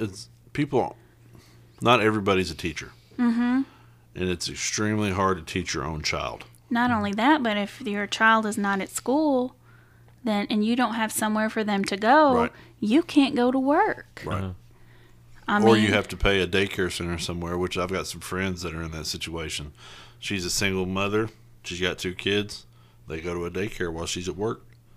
not everybody's a teacher. And it's extremely hard to teach your own child. Not only that, but if your child is not at school, and you don't have somewhere for them to go, you can't go to work. Right. Or you have to pay a daycare center somewhere, which I've got some friends that are in that situation. She's a single mother. She's got 2 kids. They go to a daycare while she's at work.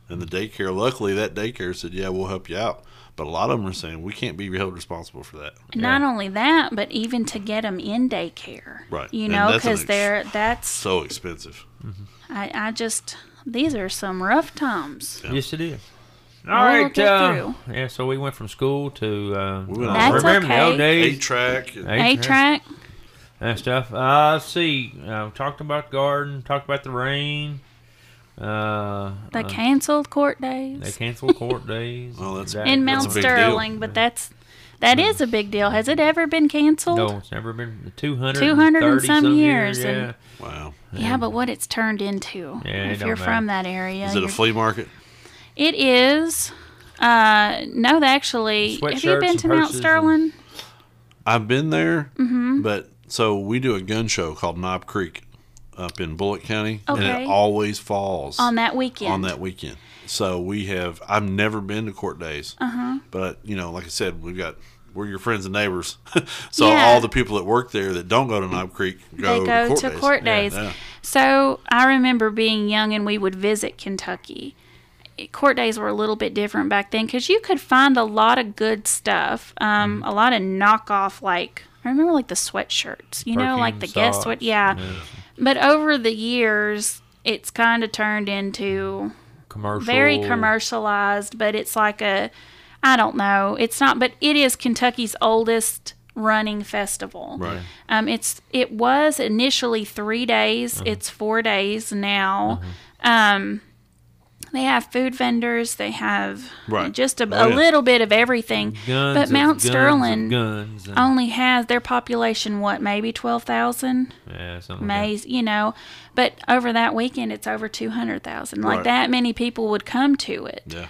And the daycare, luckily, that daycare said, "Yeah, we'll help you out." But a lot of them are saying we can't be held responsible for that. Not only that, but even to get them in daycare. Right. You And know, that's because that's So expensive. I just these are some rough times. Yeah. Yes, it is. We'll All right. get through. Yeah, so we went from school to We went on That's remember the old okay. days. 8-track. A-track. And stuff. Let's see. Talked about garden. Talked about the rain. The canceled court days. They canceled court days. Oh, that's in that's Mount a big deal. Sterling, but that is a big deal. Has it ever been canceled? No, it's never been 200 200 and some years, Yeah. and- Wow. Yeah, but what it's turned into, Yeah, it if don't you're matter. from that area. Is it a flea market? It is. No, actually, have you Sweatshirts been and to Mount purses Sterling? I've been there, but so we do a gun show called Knob Creek up in Bullitt County, and Okay. it always falls On that weekend. on that weekend. So I've never been to court days, but like I said, we're your friends and neighbors. So Yeah. all the people that work there that don't go to Knob Creek go, They go to days. court days. Yeah. So I remember being young and we would visit Kentucky. Court days were a little bit different back then because you could find a lot of good stuff, a lot of knockoff, like I remember like the sweatshirts, like the Perfume, guest socks, sweat, yeah. But over the years, it's kind of turned into Commercial. very commercialized, but it's like I don't know, it's not, but it is Kentucky's oldest running festival. Right. It was initially 3 days. It's 4 days now. They have food vendors. They have Right. just a Oh, yeah. little bit of everything. Guns but of Mount guns Sterling of guns and, only has their population, maybe 12,000? yeah, something like Maze, but over that weekend, it's over 200,000. Like Right. that many people would come to it. Yeah.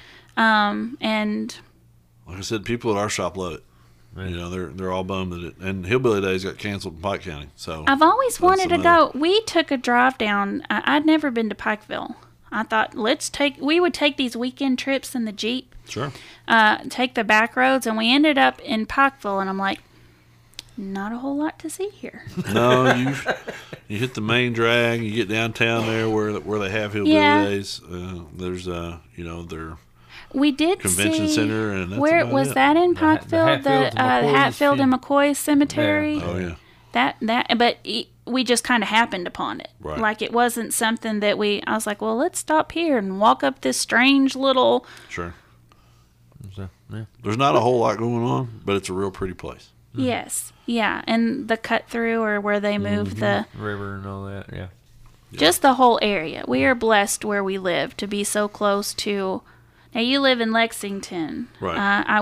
And Like I said, people at our shop love it. They're all bummed that it. And Hillbilly Days got canceled in Pike County. So I've always wanted to another- go. We took a drive down. I'd never been to Pikeville. I thought we would take these weekend trips in the Jeep, Sure. take the back roads, and we ended up in Pikeville. And I'm like, not a whole lot to see here. No, you hit the main drag. You get downtown there where they have Hillbilly Yeah. Days. There's their We did convention see center, and that's where about was it. that in The Pikeville? Hatfields and McCoys Hatfield and Field. McCoy Cemetery. Oh yeah. We just kind of happened upon it. Right. Like it wasn't something that I was like, well, let's stop here and walk up this strange little. Sure. So, yeah. There's not a whole lot going on, but it's a real pretty place. Yes. Yeah. And the cut through or where they moved the. River and all that. Yeah. Just the whole area. We are blessed where we live to be so close to. Now you live in Lexington. Right.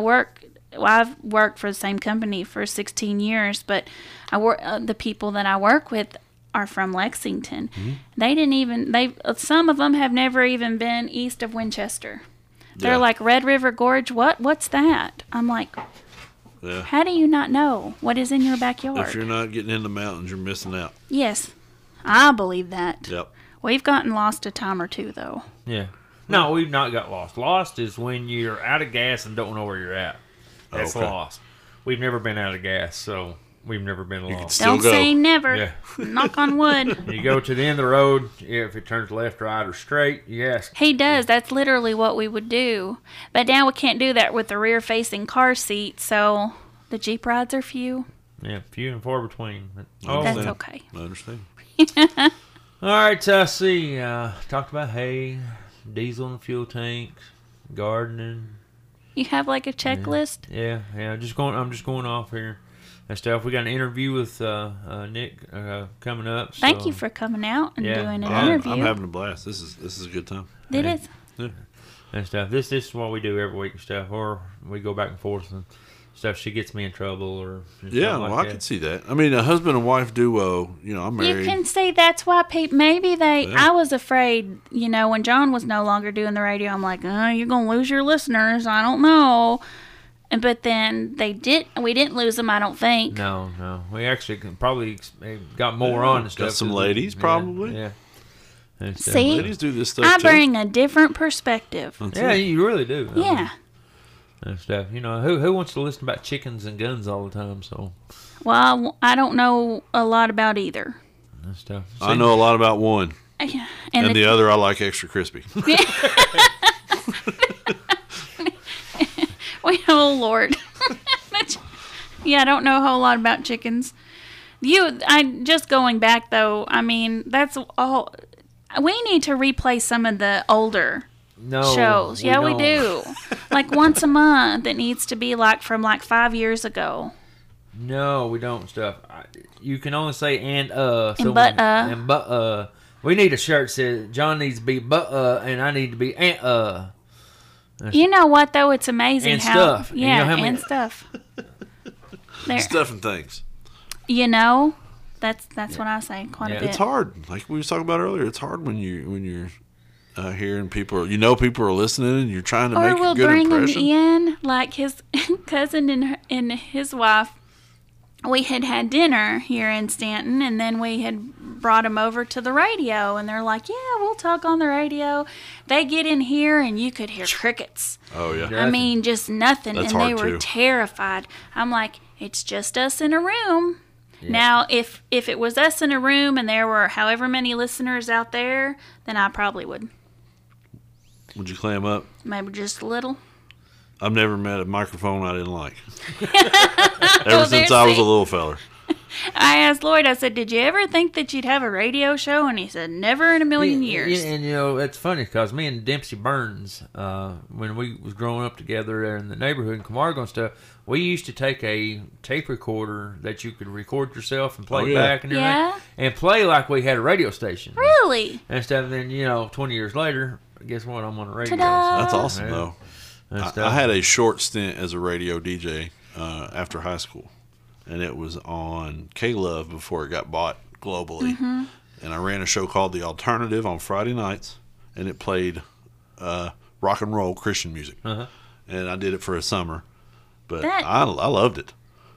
I've worked for the same company for 16 years, but the people that I work with are from Lexington. Mm-hmm. Some of them have never even been east of Winchester. They're Yeah. like Red River Gorge. What's that? I'm like, Yeah. how do you not know what is in your backyard? If you're not getting in the mountains, you're missing out. Yes, I believe that. Yep. We've gotten lost a time or two though. Yeah. No, we've not got lost. Lost is when you're out of gas and don't know where you're at. That's Okay. lost. We've never been out of gas, so we've never been lost. Still Don't go. say never. Yeah. Knock on wood. You go to the end of the road, if it turns left, right, or straight, you ask. He does. That's literally what we would do. But now we can't do that with the rear-facing car seat, so the Jeep rides are few. Yeah, few and far between. But, That's understand. okay. I understand. All right, see. Talked about hay, diesel and fuel tanks, gardening. You have like a checklist? Yeah. I'm just going off here and stuff. We got an interview with Nick coming up. Thank so- you for coming out and Yeah. doing an I'm interview. I'm having a blast. This is a good time. It Yeah. is. and stuff. This is what we do every week and stuff, or we go back and forth and stuff. She gets me in trouble or Yeah, something well, like I that. can see that. I mean, a husband and wife duo. I'm married. You can see that's why maybe they. Yeah. I was afraid, when John was no longer doing the radio. I'm like, you're gonna lose your listeners. I don't know. But then we didn't lose them. I don't think. No, we actually probably got more on and stuff. Got some ladies, probably. Yeah. And stuff. See? Ladies do this stuff I too. bring a different perspective. That's Yeah, it. you really do. I mean, Yeah. and stuff. Who wants to listen about chickens and guns all the time? So Well, I don't know a lot about either. and stuff. I know a lot about one, And and the other I like extra crispy. Oh, Lord. Yeah, I don't know a whole lot about chickens. Just going back, though, I mean, that's all. We need to replay some of the older shows. Yeah, we do. Like once a month. It needs to be like from like 5 years ago. No, we don't stuff. You can only say and And but and but we need a shirt that says John needs to be but and I need to be and You know what though? It's amazing and how stuff. yeah, And you know how many- and stuff. There, Stuff and things. you know, that's what I say quite Yeah. a bit. It's hard. Like we was talking about earlier, it's hard when you're here and people are listening and you're trying to Or make we'll a good bring impression. him in, like his cousin and his wife. We had dinner here in Stanton, and then we had brought them over to the radio, and they're like, "Yeah, we'll talk on the radio." They get in here, and you could hear crickets. Oh yeah. Yeah. I mean, just nothing, That's and they hard, were too. terrified. I'm like, it's just us in a room. Yeah. Now, if it was us in a room and there were however many listeners out there, then I probably would. Would you clam up? Maybe just a little. I've never met a microphone I didn't like. Ever since there, I was a see? little feller. I asked Lloyd, I said, did you ever think that you'd have a radio show? And he said, never in a million years. And you know, it's funny because me and Dempsey Burns, when we was growing up together there in the neighborhood in Camargo and stuff, we used to take a tape recorder that you could record yourself and play Oh, yeah. back and everything, Yeah. and play like we had a radio station. Really? And stuff. And then 20 years later, guess what? I'm on the radio. Ta-da. That's awesome, Yeah. though. And I stuff. had a short stint as a radio DJ after high school, and it was on K-Love before it got bought globally. Mm-hmm. And I ran a show called The Alternative on Friday nights, and it played rock and roll Christian music. Uh-huh. And I did it for a summer, but That- I loved it.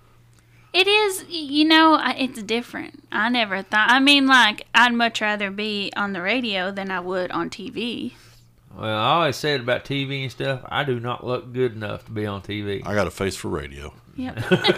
It is, it's different. I never thought, like, I'd much rather be on the radio than I would on TV. Well, I always said about TV and stuff, I do not look good enough to be on TV. I got a face for radio. Yep.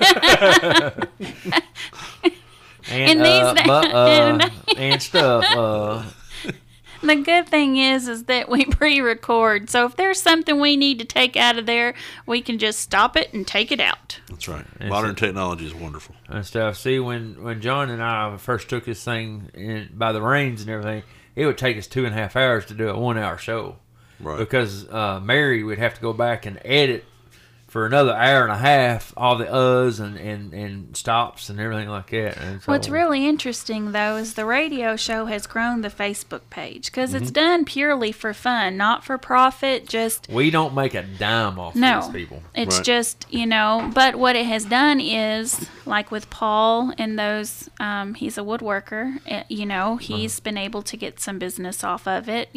And, In these days- and stuff. The good thing is that we pre-record, so if there's something we need to take out of there, we can just stop it and take it out. That's right. And Modern so- technology is wonderful. And stuff. See, when John and I first took this thing by the reins and everything, it would take us 2.5 hours to do a 1 hour show. Right. Because Mary would have to go back and edit for another hour and a half all the uhs and stops and everything like that. And so, What's really interesting, though, is the radio show has grown the Facebook page because Mm-hmm. it's done purely for fun, not for profit, just... we don't make a dime off No, these people. it's Right. just, but what it has done is, like with Paul and those, he's a woodworker, he's been able to get some business off of it,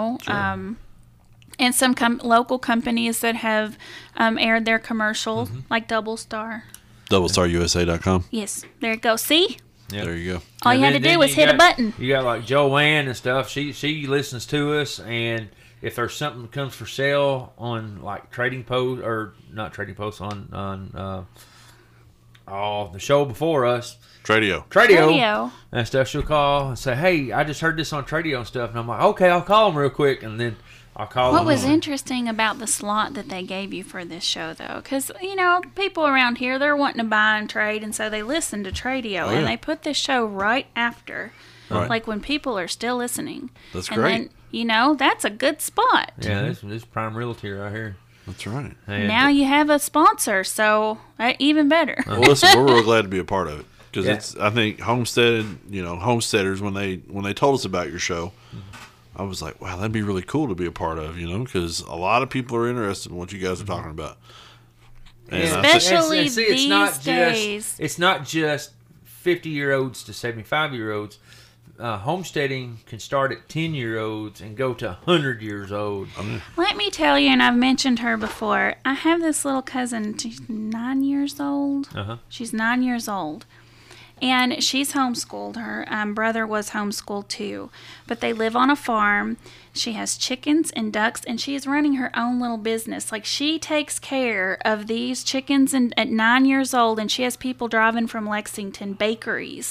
and some local companies that have aired their commercial, like Double Star. DoubleStarUSA.com. Yes, there it goes. See? Yep. There you go. All you had to do was hit a button. You got like Joanne and stuff. She listens to us, and if there's something that comes for sale on like Trading Post or not Trading Post on the show before us, Tradio. Radio. and stuff, she'll call and say, "Hey, I just heard this on Tradio and stuff," and I'm like, "Okay, I'll call them real quick," and then I'll call What them. was interesting about the slot that they gave you for this show, though, because, people around here, they're wanting to buy and trade, and so they listen to Tradio, Oh, yeah. and they put this show right after, Right. like when people are still listening. That's and great. Then, that's a good spot. Yeah, this is Prime Realty right here. That's right. And Now you have a sponsor, so even better. Well, listen, we're real glad to be a part of it because Yeah. it's. I think homesteaders when they told us about your show, I was like, wow, that'd be really cool to be a part of, because a lot of people are interested in what you guys are talking about. And Yeah. I think- Especially And see, it's not these days. It's not just 50-year-olds to 75-year-olds. Homesteading can start at 10-year-olds and go to 100 years old. Let me tell you, and I've mentioned her before, I have this little cousin, she's 9 years old. Uh-huh. She's 9 years old. And she's homeschooled. Her brother was homeschooled too. But they live on a farm. She has chickens and ducks, and she is running her own little business. Like, she takes care of these chickens at 9 years old, and she has people driving from Lexington, bakeries,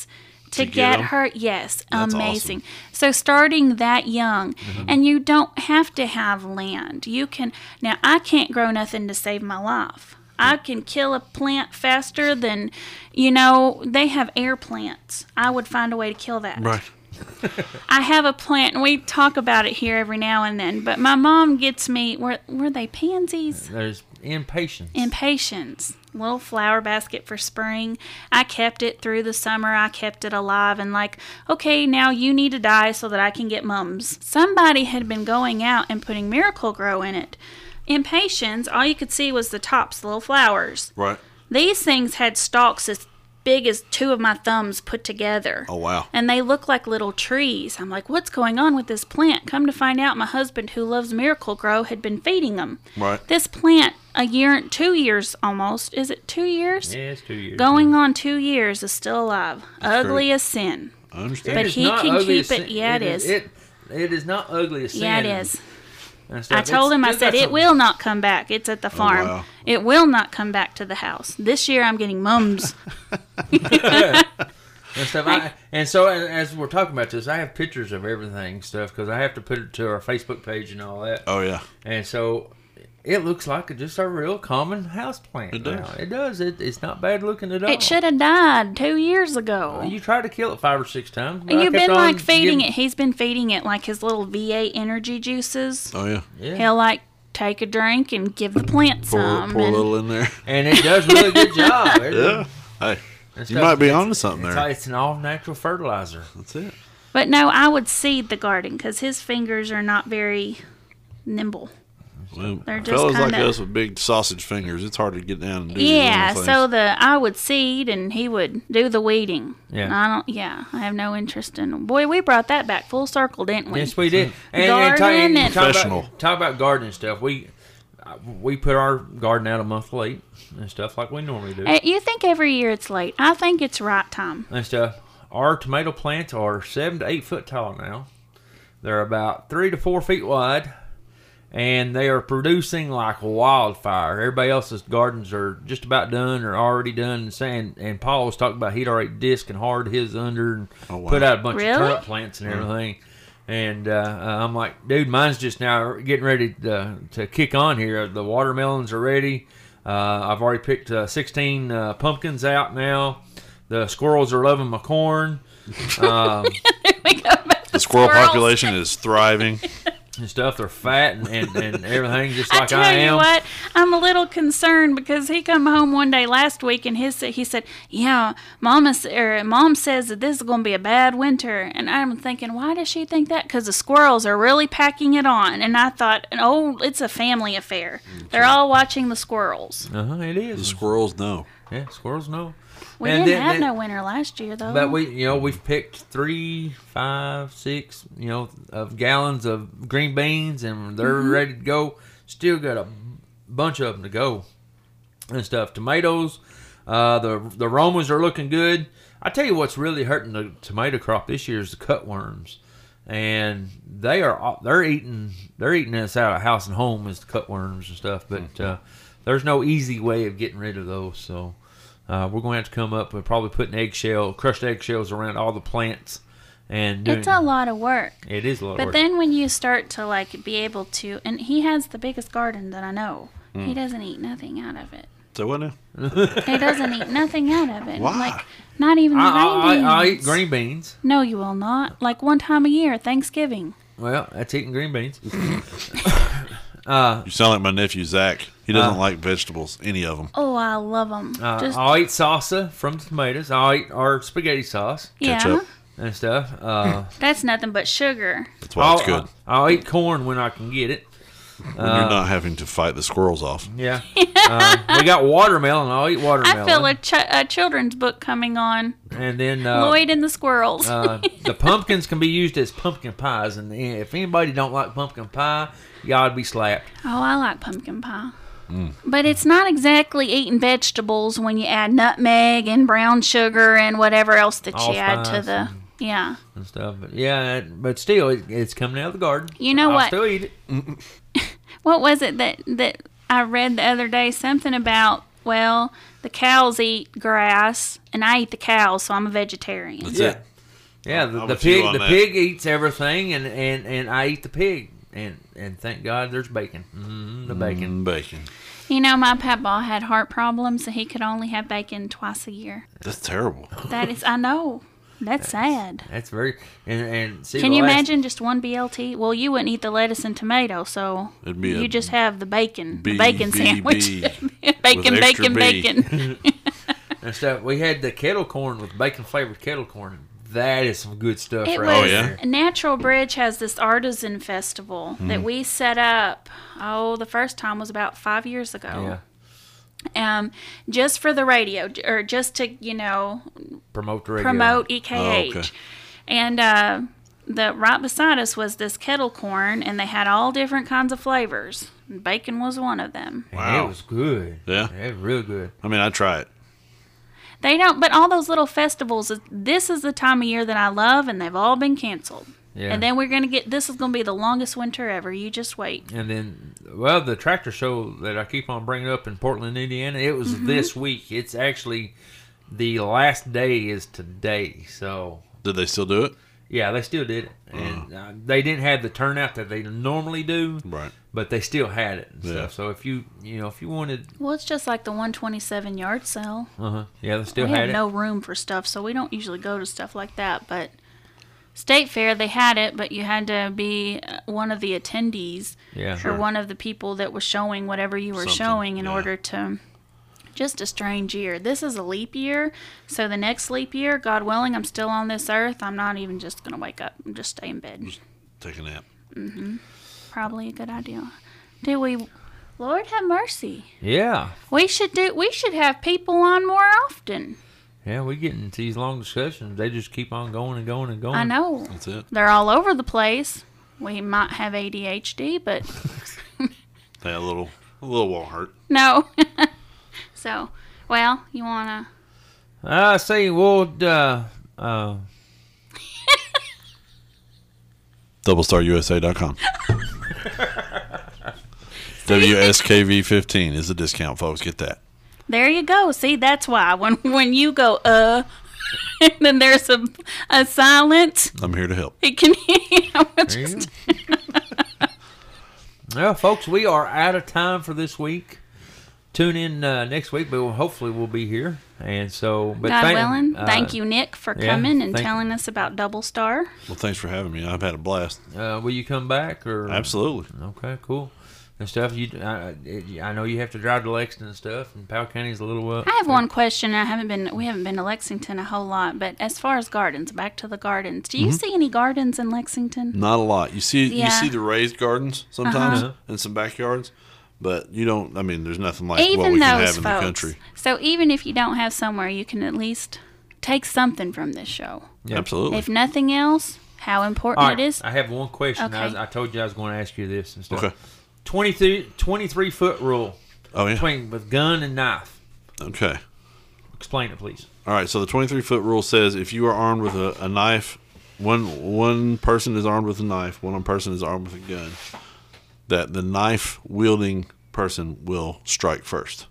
to get get 'em? her. Yes, That's amazing. So starting that young, and you don't have to have land. You can, now I can't grow nothing to save my life. I can kill a plant faster than, they have air plants. I would find a way to kill that. Right. I have a plant, and we talk about it here every now and then, but my mom gets me, were they pansies? There's impatience. Impatience. Little flower basket for spring. I kept it through the summer. I kept it alive and okay, now you need to die so that I can get mums. Somebody had been going out and putting Miracle Grow in it. Impatiens, all you could see was the tops, the little flowers. Right. These things had stalks as big as two of my thumbs put together. Oh, wow. And they look like little trees. I'm like, what's going on with this plant? Come to find out, my husband, who loves Miracle Grow, had been feeding them. Right. This plant, 2 years almost, is it 2 years? Yeah, it's 2 years. Going on 2 years, is still alive. Ugly great. as sin. I understand. But It's he not can ugly keep as it. sin. Yeah, it is. It is not ugly as sin. Yeah, it is. and stuff. I told him, I It's said, got it some- will not come back. It's at the farm. wow. It will not come back to the house. This year I'm getting mums. and stuff. And so as we're talking about this, I have pictures of everything stuff because I have to put it to our Facebook page and all that. Oh, yeah. And so it looks like just a real common house plant. It does. Now. It does. It's not bad looking at all. It should have died 2 years ago. You tried to kill it 5 or 6 times. but I You've kept been on feeding giving- it. He's been feeding it like his little VA energy juices. Oh, yeah. Yeah. He'll take a drink and give the plant Pour some. a and little in there. And it does really good job. Yeah. Hey, And you stuff. might be It's- onto something there. It's an all-natural fertilizer. That's it. But no, I would seed the garden because his fingers are not very nimble. Well, They're just fellas like kinda- us with big sausage fingers, it's hard to get down and do Yeah, these so little things. I would seed and he would do the weeding. Yeah. And I have no interest in. Boy, we brought that back full circle, didn't we? Yes, we did. Garden and- Professional. Talk about gardening stuff. We put our garden out a month late and stuff like we normally do You think every year it's late? I think it's right time. and stuff. Our tomato plants are 7 to 8 foot tall now. They're about 3 to 4 feet wide, and they are producing like wildfire. Everybody else's gardens are just about done or already done. And Paul was talking about he'd already disc and hard his under and Oh, wow. put out a bunch Really? of turnip plants and everything. And I'm like, dude, mine's just now getting ready to kick on here. The watermelons are ready. I've already picked 16 pumpkins out now. The squirrels are loving my corn. The The squirrel population is thriving. And stuff. They're fat and everything just I like tell I am. you what, I'm a little concerned because he come home one day last week and he said, "Yeah, Mom says that this is going to be a bad winter." And I'm thinking, why does she think that? Because the squirrels are really packing it on. And I thought, it's a family affair. They're all watching the squirrels. It The is. squirrels know. Yeah, squirrels know. We And didn't then- have no winter last year though. But we've picked 3, 5, 6, of gallons of green beans, and they're ready to go. Still got a bunch of them to go and stuff. Tomatoes, the aromas are looking good. I tell you what's really hurting the tomato crop this year is the cutworms, and they're eating us out of house and home as the cutworms and stuff. But there's no easy way of getting rid of those, so. We're going to have to come up with probably putting crushed eggshells around all the plants, and it's a lot of work. It is a lot of But work. then when you start to be able to, and he has the biggest garden that I know, he doesn't eat nothing out of it. So what now? He doesn't eat nothing out of it. Why? Not even the green beans. I eat green beans. No, you will not. One time a year, Thanksgiving. Well, that's eating green beans. You sound like my nephew Zach. He doesn't like vegetables, any of them. Oh, I love them. I'll eat salsa from the tomatoes. I'll eat our spaghetti sauce yeah, ketchup. and stuff. that's nothing but sugar. That's why it's good. I'll eat corn when I can get it. When you're not having to fight the squirrels off. Yeah. We got watermelon. I'll eat watermelon. I feel a children's book coming on. And then Lloyd and the Squirrels. the pumpkins can be used as pumpkin pies, and if anybody don't like pumpkin pie, y'all be slapped. Oh, I like pumpkin pie. But it's not exactly eating vegetables when you add nutmeg and brown sugar and whatever else that you add to Allspice the... Yeah. and stuff. But still, it's coming out of the garden. You know I'll what? still eat it. What was it that I read the other day? Something about, the cows eat grass, and I eat the cows, so I'm a vegetarian. That's Yeah. it. Yeah, I'm the with you pig on the that. pig eats everything, and I eat the pig, and thank God there's bacon. The bacon. Bacon. You know, my papa had heart problems, so he could only have bacon twice a year. That's terrible. That is, I know. That's sad. That's very and see. Can the you last- imagine just one BLT? Well, you wouldn't eat the lettuce and tomato, so It'd be you a just have the bacon, B, the bacon B, sandwich. B, bacon, with extra bacon, B. bacon. and stuff? We had the kettle corn with bacon flavored kettle corn. That is some good stuff, It right was there. Natural Bridge has this artisan festival that we set up. Oh, the first time was about 5 years ago. Yeah, Just for the radio, or just to promote the radio. promote EKH. Oh, okay. And the right beside us was this kettle corn, and they had all different kinds of flavors. Bacon was one of them. And Wow. it was good. Yeah. It was real good. I mean, I'd try it. They don't, but all those little festivals, this is the time of year that I love, and they've all been canceled. Yeah. And then this is going to be the longest winter ever. You just wait. And then, well, the tractor show that I keep on bringing up in Portland, Indiana, it was this week. It's actually the last day is today. So, Did they still do it? yeah, they still did it. And they didn't have the turnout that they normally do, Right. but they still had it and Yeah. stuff. So if you wanted, Well, it's just like the 127 yard sale. yeah, they still We had have it. no room for stuff, so we don't usually go to stuff like that. But State Fair, they had it, but you had to be one of the attendees Yeah. or one of the people that was showing whatever you were Something, showing in yeah. order to. Just a strange year. This is a leap year, so the next leap year, God willing, I'm still on this earth. I'm not even just going to wake up and just stay in bed. Take a nap. Probably a good idea. Do we? Lord have mercy. Yeah. We should have people on more often. Yeah, we get into these long discussions. They just keep on going and going and going. I know. That's it. They're all over the place. We might have ADHD, but They had a little won't hurt. no. So, well, you want to... I say, well, DoubleStarUSA.com. WSKV15 is the discount, folks. Get that. There you go. See, that's why. When you go, and then there's a silence, I'm here to help. it can... there you go. Well, folks, we are out of time for this week. Tune in next week, but hopefully we'll be here. And so, but God willing. Thank you, Nick, for yeah, coming and thank- telling us about Double Star. Well, thanks for having me. I've had a blast. Will you come back or? Absolutely. Okay, cool. And stuff. I know you have to drive to Lexington and stuff, and Powell County's a little. I have one question. We haven't been to Lexington a whole lot, but as far as gardens, back to the gardens. Do you see any gardens in Lexington? Not a lot. You see Yeah. the raised gardens sometimes in some backyards, but you don't. I mean, there's nothing like what Even we can those have in the folks. country. So even if you don't have somewhere, you can at least take something from this show. Yeah. Absolutely. If nothing else, how important All right, it is. I have one question. Okay. I told you I was going to ask you this and stuff. Okay. 23 foot rule Oh yeah. between with gun and knife. Okay. Explain it, please. All right. So the 23-foot rule says if you are armed with a knife, one person is armed with a knife, one person is armed with a gun, that the knife wielding person will strike first.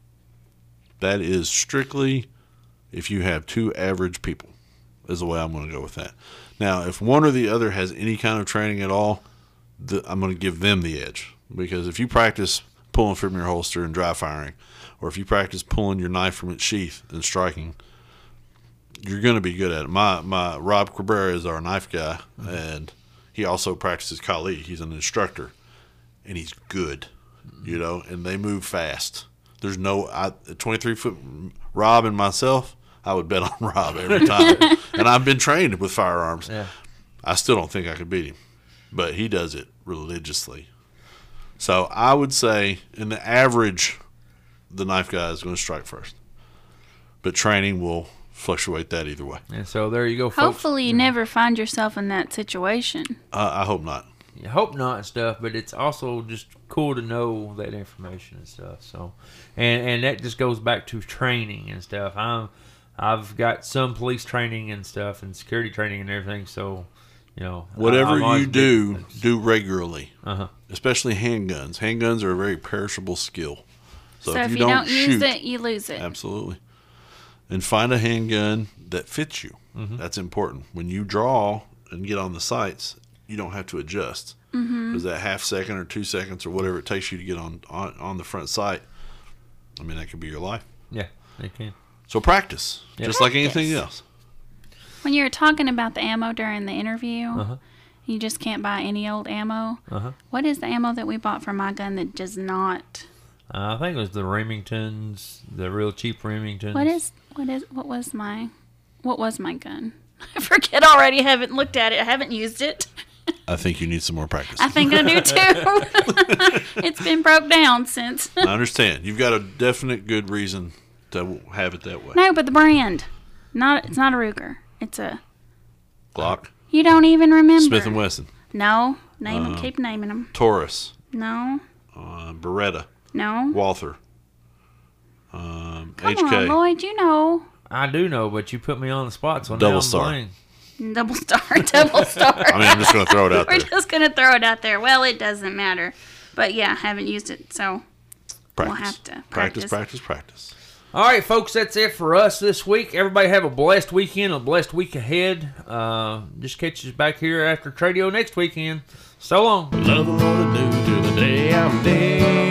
That is strictly if you have two average people, is the way I'm going to go with that. Now, if one or the other has any kind of training at all, I'm going to give them the edge. Because if you practice pulling from your holster and dry firing, or if you practice pulling your knife from its sheath and striking, you're going to be good at it. My Rob Cabrera is our knife guy, and he also practices Kali. He's an instructor, and he's good, and they move fast. There's 23-foot Rob and myself, I would bet on Rob every time. And I've been trained with firearms. Yeah. I still don't think I could beat him, but he does it religiously. So I would say, in the average, the knife guy is going to strike first. But training will fluctuate that either way. And so there you go, folks. Hopefully, you never find yourself in that situation. I hope not. You hope not and stuff, but it's also just cool to know that information and stuff. So, and that just goes back to training and stuff. I've got some police training and stuff and security training and everything. So, Whatever I've always you do regularly. Uh-huh. Especially handguns. Handguns are a very perishable skill. So if you don't use it, you lose it. Absolutely. And find a handgun that fits you. That's important. When you draw and get on the sights, you don't have to adjust. Because that half second or 2 seconds or whatever it takes you to get on the front sight, I mean, that could be your life. Yeah, they can. So practice, just like anything else. When you were talking about the ammo during the interview, you just can't buy any old ammo. What is the ammo that we bought for my gun that does not? I think it was the Remingtons, the real cheap Remingtons. What was my gun? I forget already. I haven't looked at it. I haven't used it. I think you need some more practice. I think I do too. It's been broke down since. I understand. You've got a definite good reason to have it that way. No, but the brand. It's not a Ruger. It's a Glock. You don't even remember. Smith & Wesson. No. Name them. Keep naming them. Taurus. No. Beretta. No. Walther. Come HK. on, Lloyd. You know. I do know, but you put me on the spot, so Double now I'm Star. blank. Double Star. Double Star. I mean, I'm just going to throw it out We're there. just going to throw it out there. Well, it doesn't matter. But yeah, I haven't used it, so Practice. we'll have to Practice. All right, folks, that's it for us this week. Everybody have a blessed weekend, a blessed week ahead. Just catch us back here after Tradio next weekend. So long. Loving what I do till the day I'm dead.